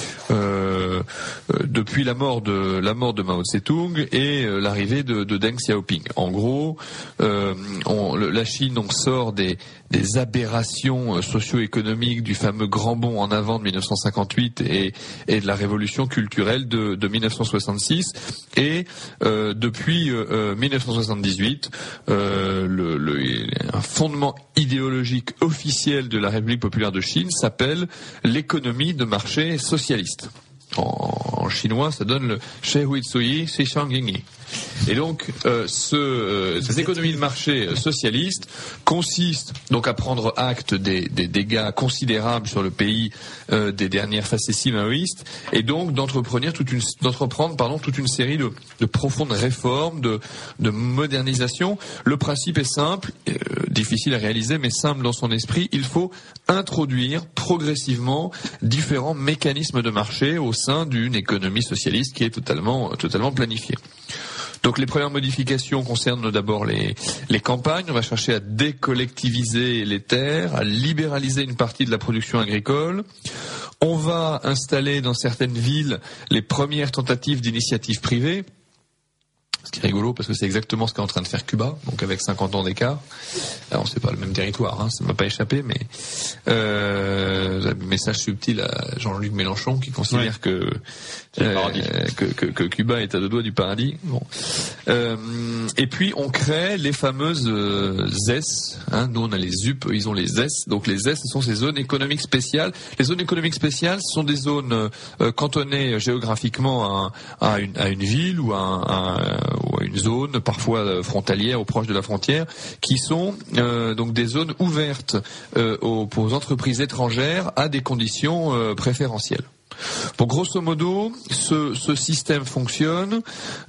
la mort de Mao Tse-tung et l'arrivée de Deng Xiaoping. En gros, la Chine donc sort des aberrations socio-économiques du fameux grand bond en avant de 1958 et de la révolution culturelle de 1966, et depuis 1978, un fondement idéologique officiel de la République populaire de Chine s'appelle l'économie de marché socialiste. En chinois, ça donne le Shi Hui Tsui Shi Shangyi. Et donc, cette économie de marché socialiste consiste donc à prendre acte des dégâts considérables sur le pays des dernières facéties maoïstes, et donc d'entreprendre toute une série de profondes réformes, de modernisation. Le principe est simple, difficile à réaliser, mais simple dans son esprit. Il faut introduire progressivement différents mécanismes de marché au sein d'une économie socialiste qui est totalement planifiée. Donc les premières modifications concernent d'abord les campagnes. On va chercher à décollectiviser les terres, à libéraliser une partie de la production agricole. On va installer dans certaines villes les premières tentatives d'initiatives privées. Ce qui est rigolo parce que c'est exactement ce qu'est en train de faire Cuba, donc avec 50 ans d'écart. Alors c'est pas le même territoire, hein, ça m'a pas échappé, mais message subtil à Jean-Luc Mélenchon qui considère que Cuba est à 2 doigts du paradis. Bon. Et puis on crée les fameuses ZES, hein, nous on a les ZUP, ils ont les ZES. Donc les ZES, ce sont ces zones économiques spéciales. Les zones économiques spéciales sont des zones cantonnées géographiquement à une ville ou à une zone parfois frontalière ou proche de la frontière, qui sont donc des zones ouvertes aux entreprises étrangères à des conditions préférentielles. Bon, grosso modo, ce système fonctionne.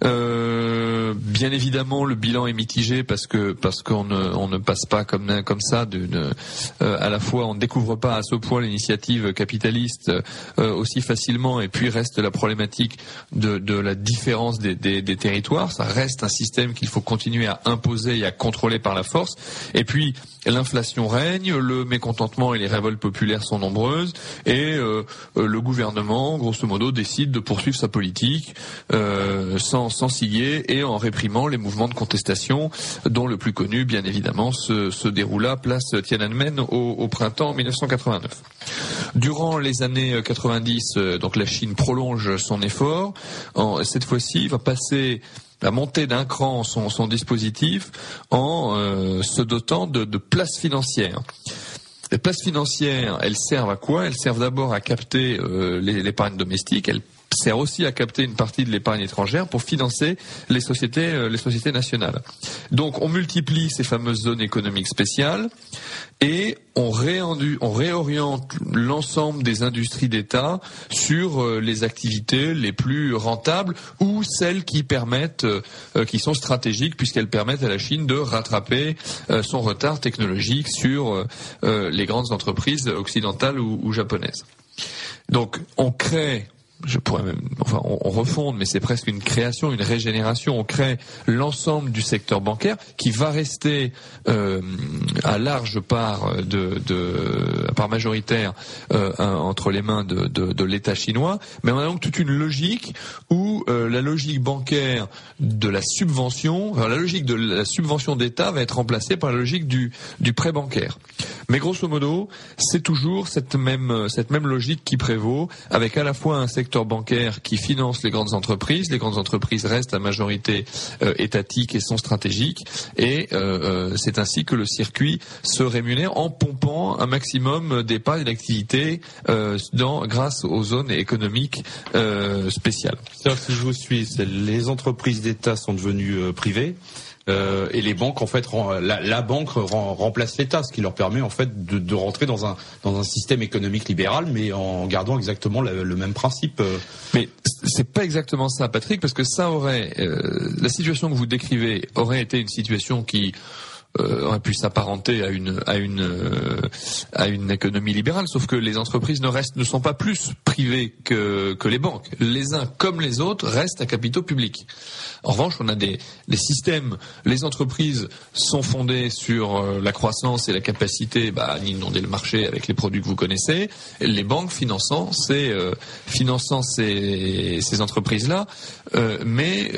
Bien évidemment, le bilan est mitigé parce qu'on ne passe pas comme ça à la fois on ne découvre pas à ce point l'initiative capitaliste aussi facilement, et puis reste la problématique de la différence des territoires. Ça reste un système qu'il faut continuer à imposer et à contrôler par la force. Et puis l'inflation règne, le mécontentement et les révoltes populaires sont nombreuses, et le gouvernement, grosso modo, décide de poursuivre sa politique sans ciller et en réprimant les mouvements de contestation, dont le plus connu, bien évidemment, se déroula place Tiananmen au printemps 1989. Durant les années 90, donc la Chine prolonge son effort. Cette fois-ci, il va monter d'un cran son dispositif en se dotant de places financières. Les places financières, elles servent à quoi? Elles servent d'abord à capter l'épargne domestique. Elles servent aussi à capter une partie de l'épargne étrangère pour financer les sociétés nationales. Donc on multiplie ces fameuses zones économiques spéciales et on réoriente l'ensemble des industries d'État sur les activités les plus rentables ou celles qui sont stratégiques, puisqu'elles permettent à la Chine de rattraper son retard technologique sur les grandes entreprises occidentales ou japonaises. Donc on crée, on refonde, mais c'est presque une création, une régénération. On crée l'ensemble du secteur bancaire qui va rester à large part part majoritaire entre les mains de l'État chinois. Mais on a donc toute une logique où la logique bancaire de la subvention, la logique de la subvention d'État va être remplacée par la logique du prêt bancaire. Mais grosso modo, c'est toujours cette même logique qui prévaut, avec à la fois un secteur bancaire qui finance les grandes entreprises. Les grandes entreprises restent à majorité étatique et sont stratégiques, et c'est ainsi que le circuit se rémunère en pompant un maximum d'épargne et d'activité grâce aux zones économiques spéciales. C'est-à-dire, si je vous suis, les entreprises d'État sont devenues privées. Et les banques, en fait, la banque remplace l'État, ce qui leur permet en fait de rentrer dans un système économique libéral, mais en gardant exactement le même principe. Mais c'est pas exactement ça, Patrick, parce que ça aurait la situation que vous décrivez aurait été une situation qui aurait pu s'apparenter à une économie libérale, sauf que les entreprises ne sont pas plus privées que les banques. Les uns comme les autres restent à capitaux publics. En revanche, on a des systèmes. Les entreprises sont fondées sur la croissance et la capacité d'inonder le marché avec les produits que vous connaissez. Les banques finançant ces entreprises-là, mais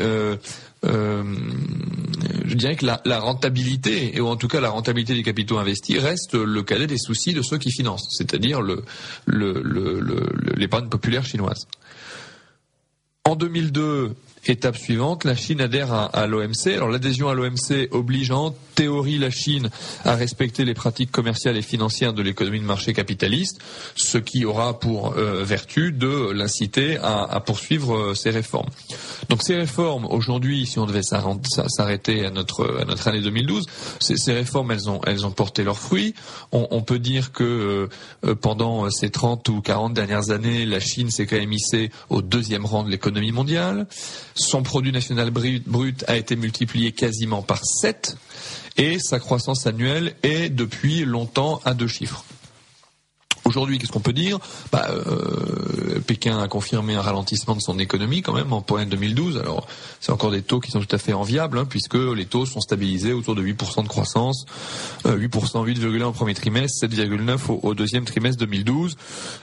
je dirais que la rentabilité, ou en tout cas la rentabilité des capitaux investis, reste le cadet des soucis de ceux qui financent, c'est-à-dire l'épargne populaire chinoise. En 2002, étape suivante, la Chine adhère à l'OMC. Alors l'adhésion à l'OMC oblige en théorie la Chine à respecter les pratiques commerciales et financières de l'économie de marché capitaliste, ce qui aura pour vertu de l'inciter à poursuivre ces réformes. Donc ces réformes, aujourd'hui, si on devait s'arrêter à notre année 2012, ces réformes, elles ont porté leurs fruits. On peut dire que pendant ces 30 ou 40 dernières années, la Chine s'est quand même hissée au 2e rang de l'économie mondiale. Son produit national brut a été multiplié quasiment par 7 et sa croissance annuelle est depuis longtemps à 2 chiffres. Aujourd'hui, qu'est-ce qu'on peut dire ? Pékin a confirmé un ralentissement de son économie quand même en moyenne 2012. Alors, c'est encore des taux qui sont tout à fait enviables, puisque les taux sont stabilisés autour de 8% de croissance, 8,1 au premier trimestre, 7,9 au deuxième trimestre 2012.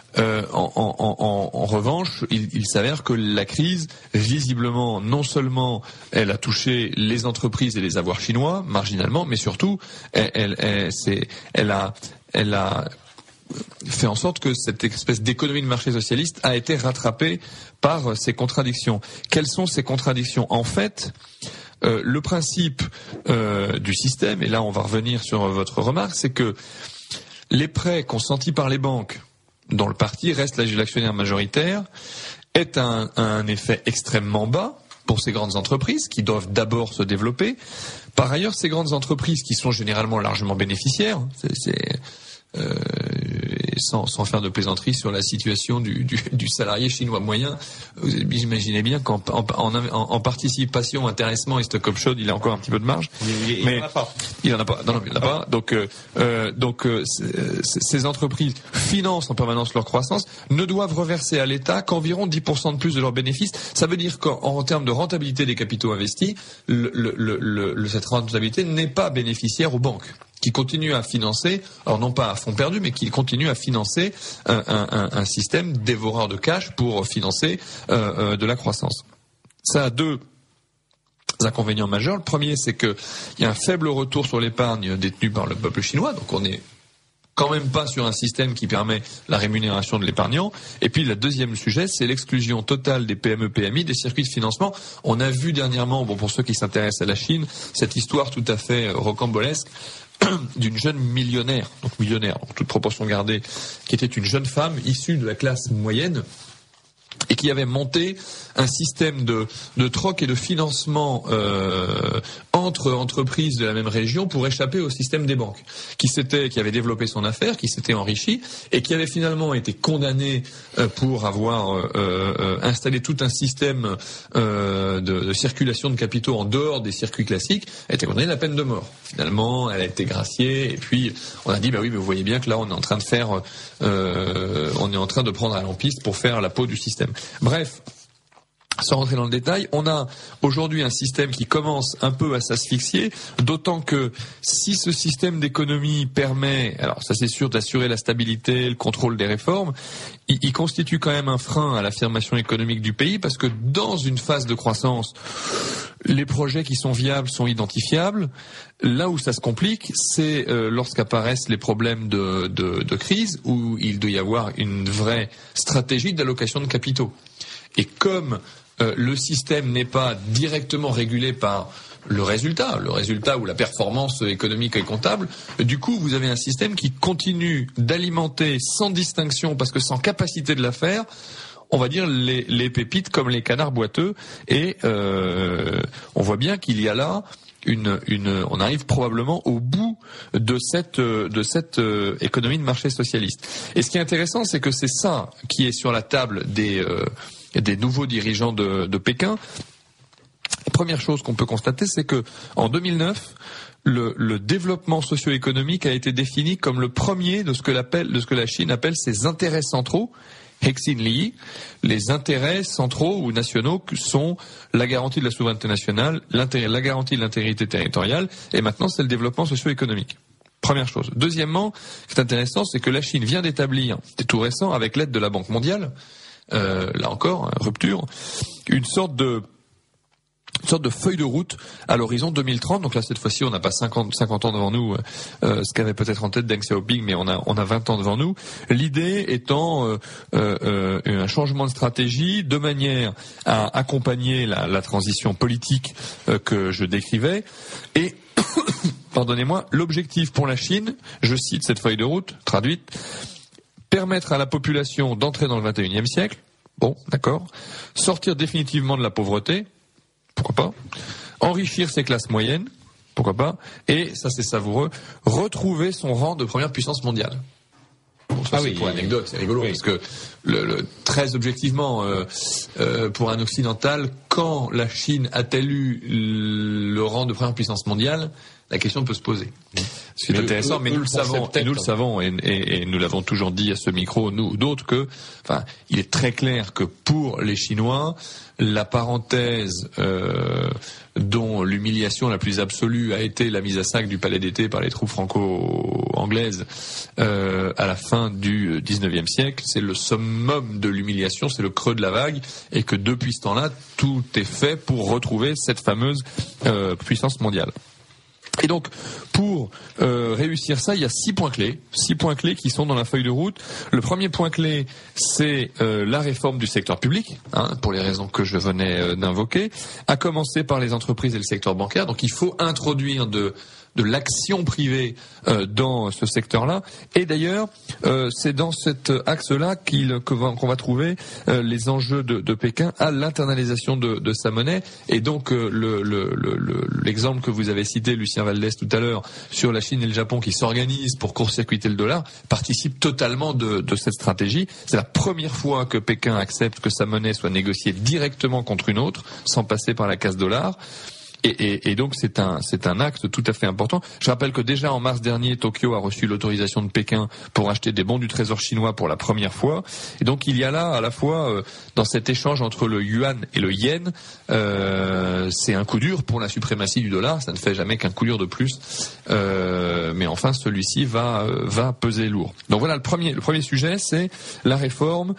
En revanche, il s'avère que la crise, visiblement, non seulement elle a touché les entreprises et les avoirs chinois marginalement, mais surtout, elle a fait en sorte que cette espèce d'économie de marché socialiste a été rattrapée par ces contradictions. Quelles sont ces contradictions ? En fait, le principe du système, et là on va revenir sur votre remarque, c'est que les prêts consentis par les banques, dont le parti reste l'actionnaire majoritaire, est un effet extrêmement bas pour ces grandes entreprises qui doivent d'abord se développer. Par ailleurs, ces grandes entreprises qui sont généralement largement bénéficiaires, sans faire de plaisanterie sur la situation du salarié chinois moyen, vous imaginez bien qu'en participation, intéressement et stock option, il a encore un petit peu de marge. Il n'en a pas. Il n'en a pas. Non, il n'en a pas. Donc, ces entreprises financent en permanence leur croissance, ne doivent reverser à l'État qu'environ 10% de plus de leurs bénéfices. Ça veut dire qu'en termes de rentabilité des capitaux investis, cette rentabilité n'est pas bénéficiaire aux banques, qui continue à financer, alors non pas à fonds perdus, mais qui continue à financer un système dévoreur de cash pour financer de la croissance. Ça a deux inconvénients majeurs. Le premier, c'est qu'il y a un faible retour sur l'épargne détenue par le peuple chinois, donc on est quand même pas sur un système qui permet la rémunération de l'épargnant. Et puis le deuxième sujet, c'est l'exclusion totale des PME-PMI des circuits de financement. On a vu dernièrement, pour ceux qui s'intéressent à la Chine, cette histoire tout à fait rocambolesque d'une jeune millionnaire, donc toute proportion gardée, qui était une jeune femme issue de la classe moyenne et qui avait monté un système de troc et de financement entre entreprises de la même région pour échapper au système des banques, qui avait développé son affaire, qui s'était enrichi et qui avait finalement été condamné pour avoir installé tout un système de circulation de capitaux en dehors des circuits classiques. Elle a été condamnée à la peine de mort. Finalement, elle a été graciée et puis on a dit oui, mais vous voyez bien que là on est en train de prendre à l'empiste pour faire la peau du système. Bref, sans rentrer dans le détail, on a aujourd'hui un système qui commence un peu à s'asphyxier, d'autant que si ce système d'économie permet, alors ça c'est sûr, d'assurer la stabilité, le contrôle des réformes, il constitue quand même un frein à l'affirmation économique du pays, parce que dans une phase de croissance, les projets qui sont viables sont identifiables. Là où ça se complique, c'est lorsqu'apparaissent les problèmes de crise, où il doit y avoir une vraie stratégie d'allocation de capitaux. Et comme le système n'est pas directement régulé par le résultat ou la performance économique et comptable, du coup vous avez un système qui continue d'alimenter sans distinction, parce que sans capacité de la faire, on va dire les pépites comme les canards boiteux, et on voit bien qu'il y a là on arrive probablement au bout de cette économie de marché socialiste. Et ce qui est intéressant, c'est que c'est ça qui est sur la table des nouveaux dirigeants de Pékin. La première chose qu'on peut constater, c'est que en 2009, le développement socio-économique a été défini comme le premier de ce que la Chine appelle ses intérêts centraux, Hexinli. Les intérêts centraux ou nationaux sont la garantie de la souveraineté nationale, la garantie de l'intégrité territoriale, et maintenant c'est le développement socio-économique. Première chose. Deuxièmement, ce qui est intéressant, c'est que la Chine vient d'établir, c'est tout récent, avec l'aide de la Banque mondiale, là encore, rupture, une sorte de feuille de route à l'horizon 2030. Donc là, cette fois-ci, on n'a pas 50 ans devant nous, ce qu'avait peut-être en tête Deng Xiaoping, mais on a 20 ans devant nous. L'idée étant un changement de stratégie de manière à accompagner la transition politique que je décrivais. Et pardonnez-moi, l'objectif pour la Chine, je cite cette feuille de route traduite, permettre à la population d'entrer dans le 21e siècle. Bon, d'accord. Sortir définitivement de la pauvreté. Pourquoi pas? Enrichir ses classes moyennes, pourquoi pas? Et, ça c'est savoureux, retrouver son rang de première puissance mondiale. Bon, ça, c'est pour anecdote, c'est rigolo, parce que très objectivement, pour un occidental, quand la Chine a-t-elle eu le rang de première puissance mondiale? la question peut se poser. Ce qui est intéressant, mais nous le savons, et nous l'avons toujours dit à ce micro, nous ou d'autres, que, enfin, il est très clair que pour les Chinois, la parenthèse dont l'humiliation la plus absolue a été la mise à sac du palais d'été par les troupes franco-anglaises à la fin du 19e siècle, c'est le summum de l'humiliation, c'est le creux de la vague, et que depuis ce temps-là, tout est fait pour retrouver cette fameuse puissance mondiale. Et donc, pour réussir ça, il y a 6 points clés qui sont dans la feuille de route. Le premier point clé, c'est la réforme du secteur public, pour les raisons que je venais d'invoquer, à commencer par les entreprises et le secteur bancaire. Donc, il faut introduire de l'action privée dans ce secteur-là. Et d'ailleurs, c'est dans cet axe-là qu'on va trouver les enjeux de Pékin à l'internalisation de sa monnaie. Et donc, l'exemple que vous avez cité, Lucien Valdès, tout à l'heure, sur la Chine et le Japon qui s'organisent pour court-circuiter le dollar, participe totalement de cette stratégie. C'est la première fois que Pékin accepte que sa monnaie soit négociée directement contre une autre, sans passer par la case dollar. Et donc c'est un acte tout à fait important. Je rappelle que déjà en mars dernier, Tokyo a reçu l'autorisation de Pékin pour acheter des bons du Trésor chinois pour la première fois. Et donc il y a là à la fois dans cet échange entre le yuan et le yen, c'est un coup dur pour la suprématie du dollar. Ça ne fait jamais qu'un coup dur de plus. Mais enfin celui-ci va peser lourd. Donc voilà le premier sujet, c'est la réforme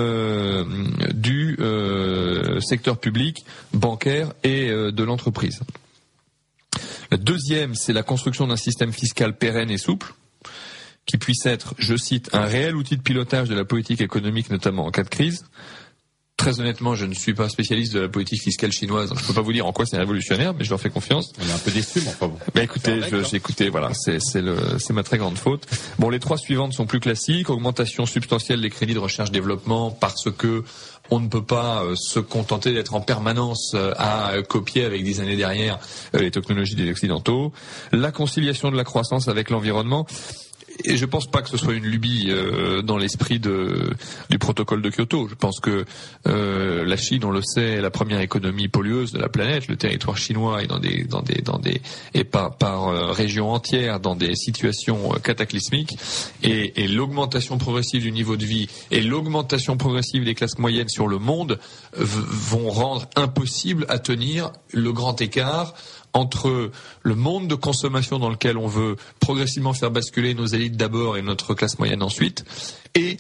du secteur public, bancaire et de l'entreprise. Le deuxième, c'est la construction d'un système fiscal pérenne et souple, qui puisse être, je cite, un réel outil de pilotage de la politique économique, notamment en cas de crise. Très honnêtement, je ne suis pas spécialiste de la politique fiscale chinoise, donc je ne peux pas vous dire en quoi c'est révolutionnaire, mais je leur fais confiance. On est un peu déçus, mais enfin bon. Ben écoutez, j'ai écouté, voilà, c'est ma très grande faute. Bon, les 3 suivantes sont plus classiques. Augmentation substantielle des crédits de recherche-développement, parce que on ne peut pas se contenter d'être en permanence à copier avec 10 années derrière les technologies des Occidentaux. La conciliation de la croissance avec l'environnement. Et je pense pas que ce soit une lubie dans l'esprit du protocole de Kyoto. Je pense que la Chine, on le sait, est la première économie pollueuse de la planète. Le territoire chinois est par région entière dans des situations cataclysmiques. Et l'augmentation progressive du niveau de vie et l'augmentation progressive des classes moyennes sur le monde vont rendre impossible à tenir le grand écart entre le monde de consommation dans lequel on veut progressivement faire basculer nos élites d'abord et notre classe moyenne ensuite, et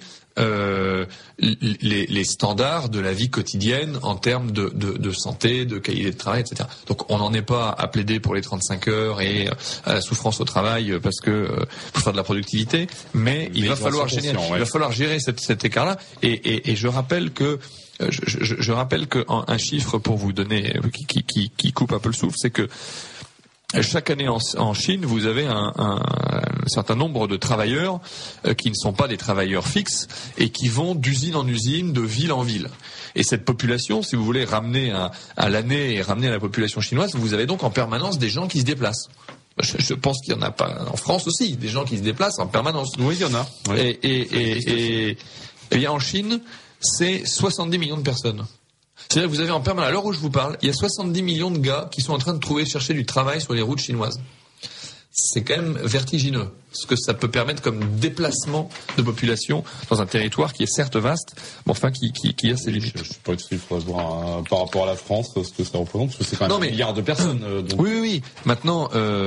les standards de la vie quotidienne en termes de santé, de qualité de travail, etc. Donc on n'en est pas à plaider pour les 35 heures et à la souffrance au travail parce que pour faire de la productivité, mais il va falloir gérer cet écart-là. Et je rappelle que je rappelle qu'un chiffre pour vous donner qui coupe un peu le souffle, c'est que chaque année en Chine, vous avez un certain nombre de travailleurs qui ne sont pas des travailleurs fixes et qui vont d'usine en usine, de ville en ville. Et cette population, si vous voulez ramener à l'année et ramener à la population chinoise, vous avez donc en permanence des gens qui se déplacent. Je pense qu'il y en a pas en France aussi, des gens qui se déplacent en permanence. Oui, il y en a. Oui. Et bien en Chine, c'est 70 millions de personnes. C'est-à-dire que vous avez en permanence, à l'heure où je vous parle, il y a 70 millions de gars qui sont en train de chercher du travail sur les routes chinoises. C'est quand même vertigineux, ce que ça peut permettre comme déplacement de population dans un territoire qui est certes vaste, mais enfin qui a ses limites. Je sais pas s'il faudrait voir par rapport à la France ce que ça représente, parce que c'est quand même 1 milliard de personnes. Donc... Oui. Maintenant,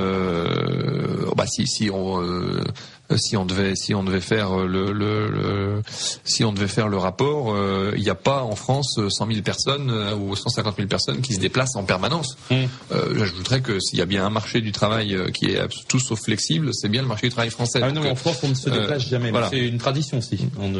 si on devait faire le rapport, il n'y a pas en France 100 000 personnes ou 150 000 personnes qui se déplacent en permanence. J'ajouterais que s'il y a bien un marché du travail qui est tout sauf flexible, c'est bien le marché du travail français. Ah non, en France, on ne se déplace jamais. Voilà. C'est une tradition aussi.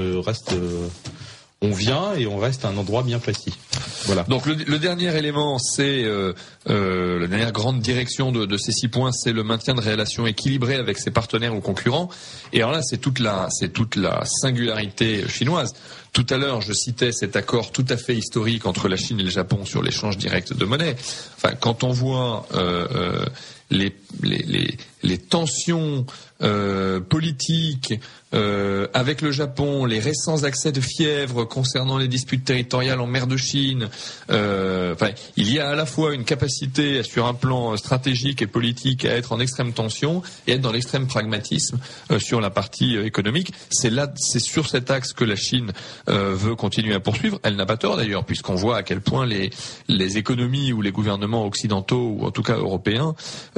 On vient et on reste à un endroit bien précis. Voilà. Donc le dernier élément, c'est la dernière grande direction de ces 6 points, c'est le maintien de relations équilibrées avec ses partenaires ou concurrents. Et alors là, c'est toute la singularité chinoise. Tout à l'heure, je citais cet accord tout à fait historique entre la Chine et le Japon sur l'échange direct de monnaie. Enfin, quand on voit les tensions politiques, avec le Japon, les récents accès de fièvre concernant les disputes territoriales en mer de Chine, il y a à la fois une capacité sur un plan stratégique et politique à être en extrême tension et être dans l'extrême pragmatisme sur la partie économique. C'est sur cet axe que la Chine veut continuer à poursuivre. Elle n'a pas tort d'ailleurs, puisqu'on voit à quel point les économies ou les gouvernements occidentaux ou en tout cas européens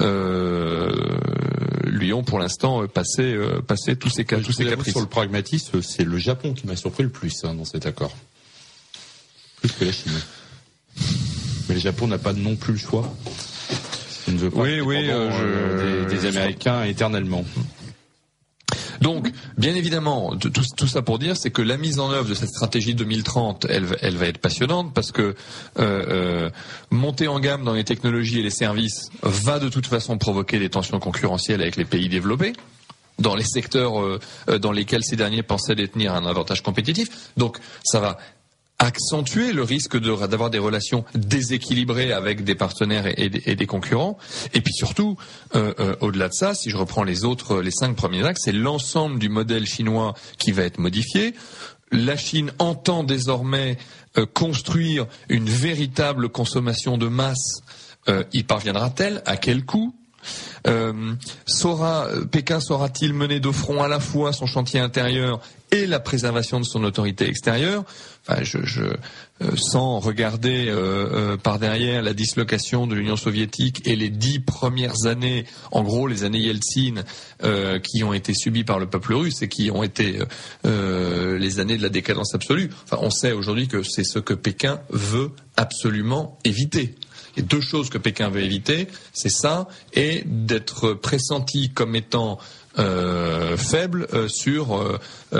lui ont pour l'instant passé tous ces caprices. Sur le pragmatisme, c'est le Japon qui m'a surpris le plus dans cet accord, plus que la Chine. Mais le Japon n'a pas non plus le choix. Il ne veut pas des Américains éternellement. Donc, bien évidemment, tout ça pour dire, c'est que la mise en œuvre de cette stratégie 2030, elle va être passionnante parce que monter en gamme dans les technologies et les services va de toute façon provoquer des tensions concurrentielles avec les pays développés, dans les secteurs dans lesquels ces derniers pensaient détenir un avantage compétitif. Donc, ça va accentuer le risque d'avoir des relations déséquilibrées avec des partenaires et des concurrents. Et puis surtout, au-delà de ça, si je reprends les 5 premiers axes, c'est l'ensemble du modèle chinois qui va être modifié. La Chine entend désormais construire une véritable consommation de masse. Y parviendra-t-elle? À quel coût? Pékin saura-t-il mener de front à la fois son chantier intérieur et la préservation de son autorité extérieure? Sans regarder par derrière la dislocation de l'Union soviétique et les 10 premières années, en gros les années Yeltsin, qui ont été subies par le peuple russe et qui ont été les années de la décadence absolue. On sait aujourd'hui que c'est ce que Pékin veut absolument éviter. Et 2 choses que Pékin veut éviter, c'est ça, et d'être pressenti comme étant faible sur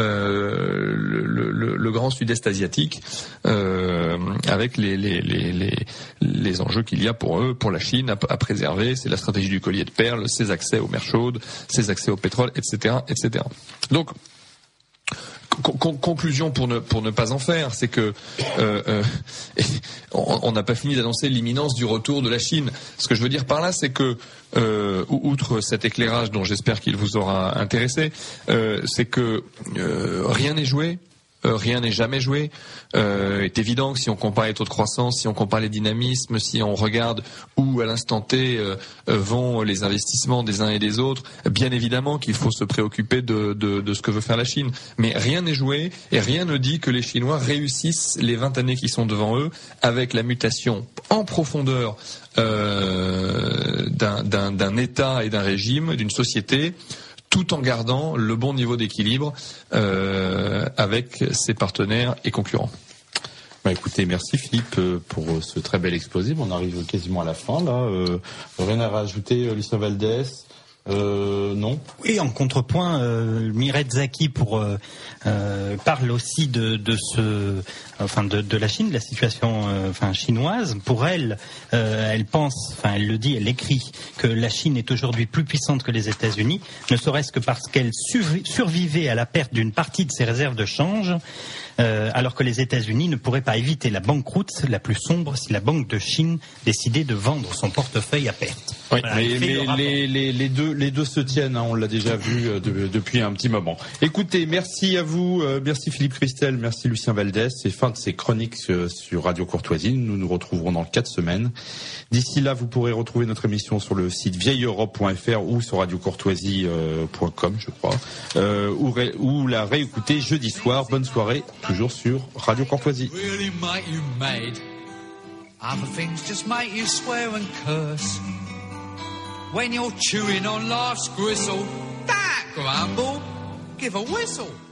le grand sud-est asiatique, avec les enjeux qu'il y a pour eux, pour la Chine à préserver. C'est la stratégie du collier de perles, ses accès aux mers chaudes, ses accès au pétrole, etc., etc. Donc, conclusion pour ne pas en faire, c'est que on n'a pas fini d'annoncer l'imminence du retour de la Chine. Ce que je veux dire par là, c'est que outre cet éclairage dont j'espère qu'il vous aura intéressé, c'est que rien n'est joué. Rien n'est jamais joué. Est évident que si on compare les taux de croissance, si on compare les dynamismes, si on regarde où à l'instant T vont les investissements des uns et des autres, bien évidemment qu'il faut se préoccuper de ce que veut faire la Chine. Mais rien n'est joué et rien ne dit que les Chinois réussissent les 20 années qui sont devant eux avec la mutation en profondeur d'un État et d'un régime, d'une société, tout en gardant le bon niveau d'équilibre avec ses partenaires et concurrents. Écoutez, merci Philippe pour ce très bel exposé. On arrive quasiment à la fin là. Rien à rajouter, Lucien Valdès? Non. Oui, en contrepoint, Mireille Zaki parle aussi de la Chine, de la situation chinoise. Pour elle, elle pense, elle le dit, elle écrit que la Chine est aujourd'hui plus puissante que les États-Unis, ne serait-ce que parce qu'elle survivait à la perte d'une partie de ses réserves de change. Alors que les États-Unis ne pourraient pas éviter la banqueroute la plus sombre si la Banque de Chine décidait de vendre son portefeuille à perte. Oui, voilà, mais les deux se tiennent, on l'a déjà vu depuis un petit moment. Écoutez, merci à vous, merci Philippe Christel, merci Lucien Valdès. C'est fin de ces chroniques sur Radio Courtoisie. Nous nous retrouverons dans 4 semaines. D'ici là, vous pourrez retrouver notre émission sur le site vieilleeurope.fr ou sur radiocourtoisie.com, je crois, ou la réécouter jeudi soir. Bonne soirée, toujours sur Radio Courtoisie. Really make you mad. Other things just make you swear and curse. When you're chewing on life's gristle, that grumble, give a whistle.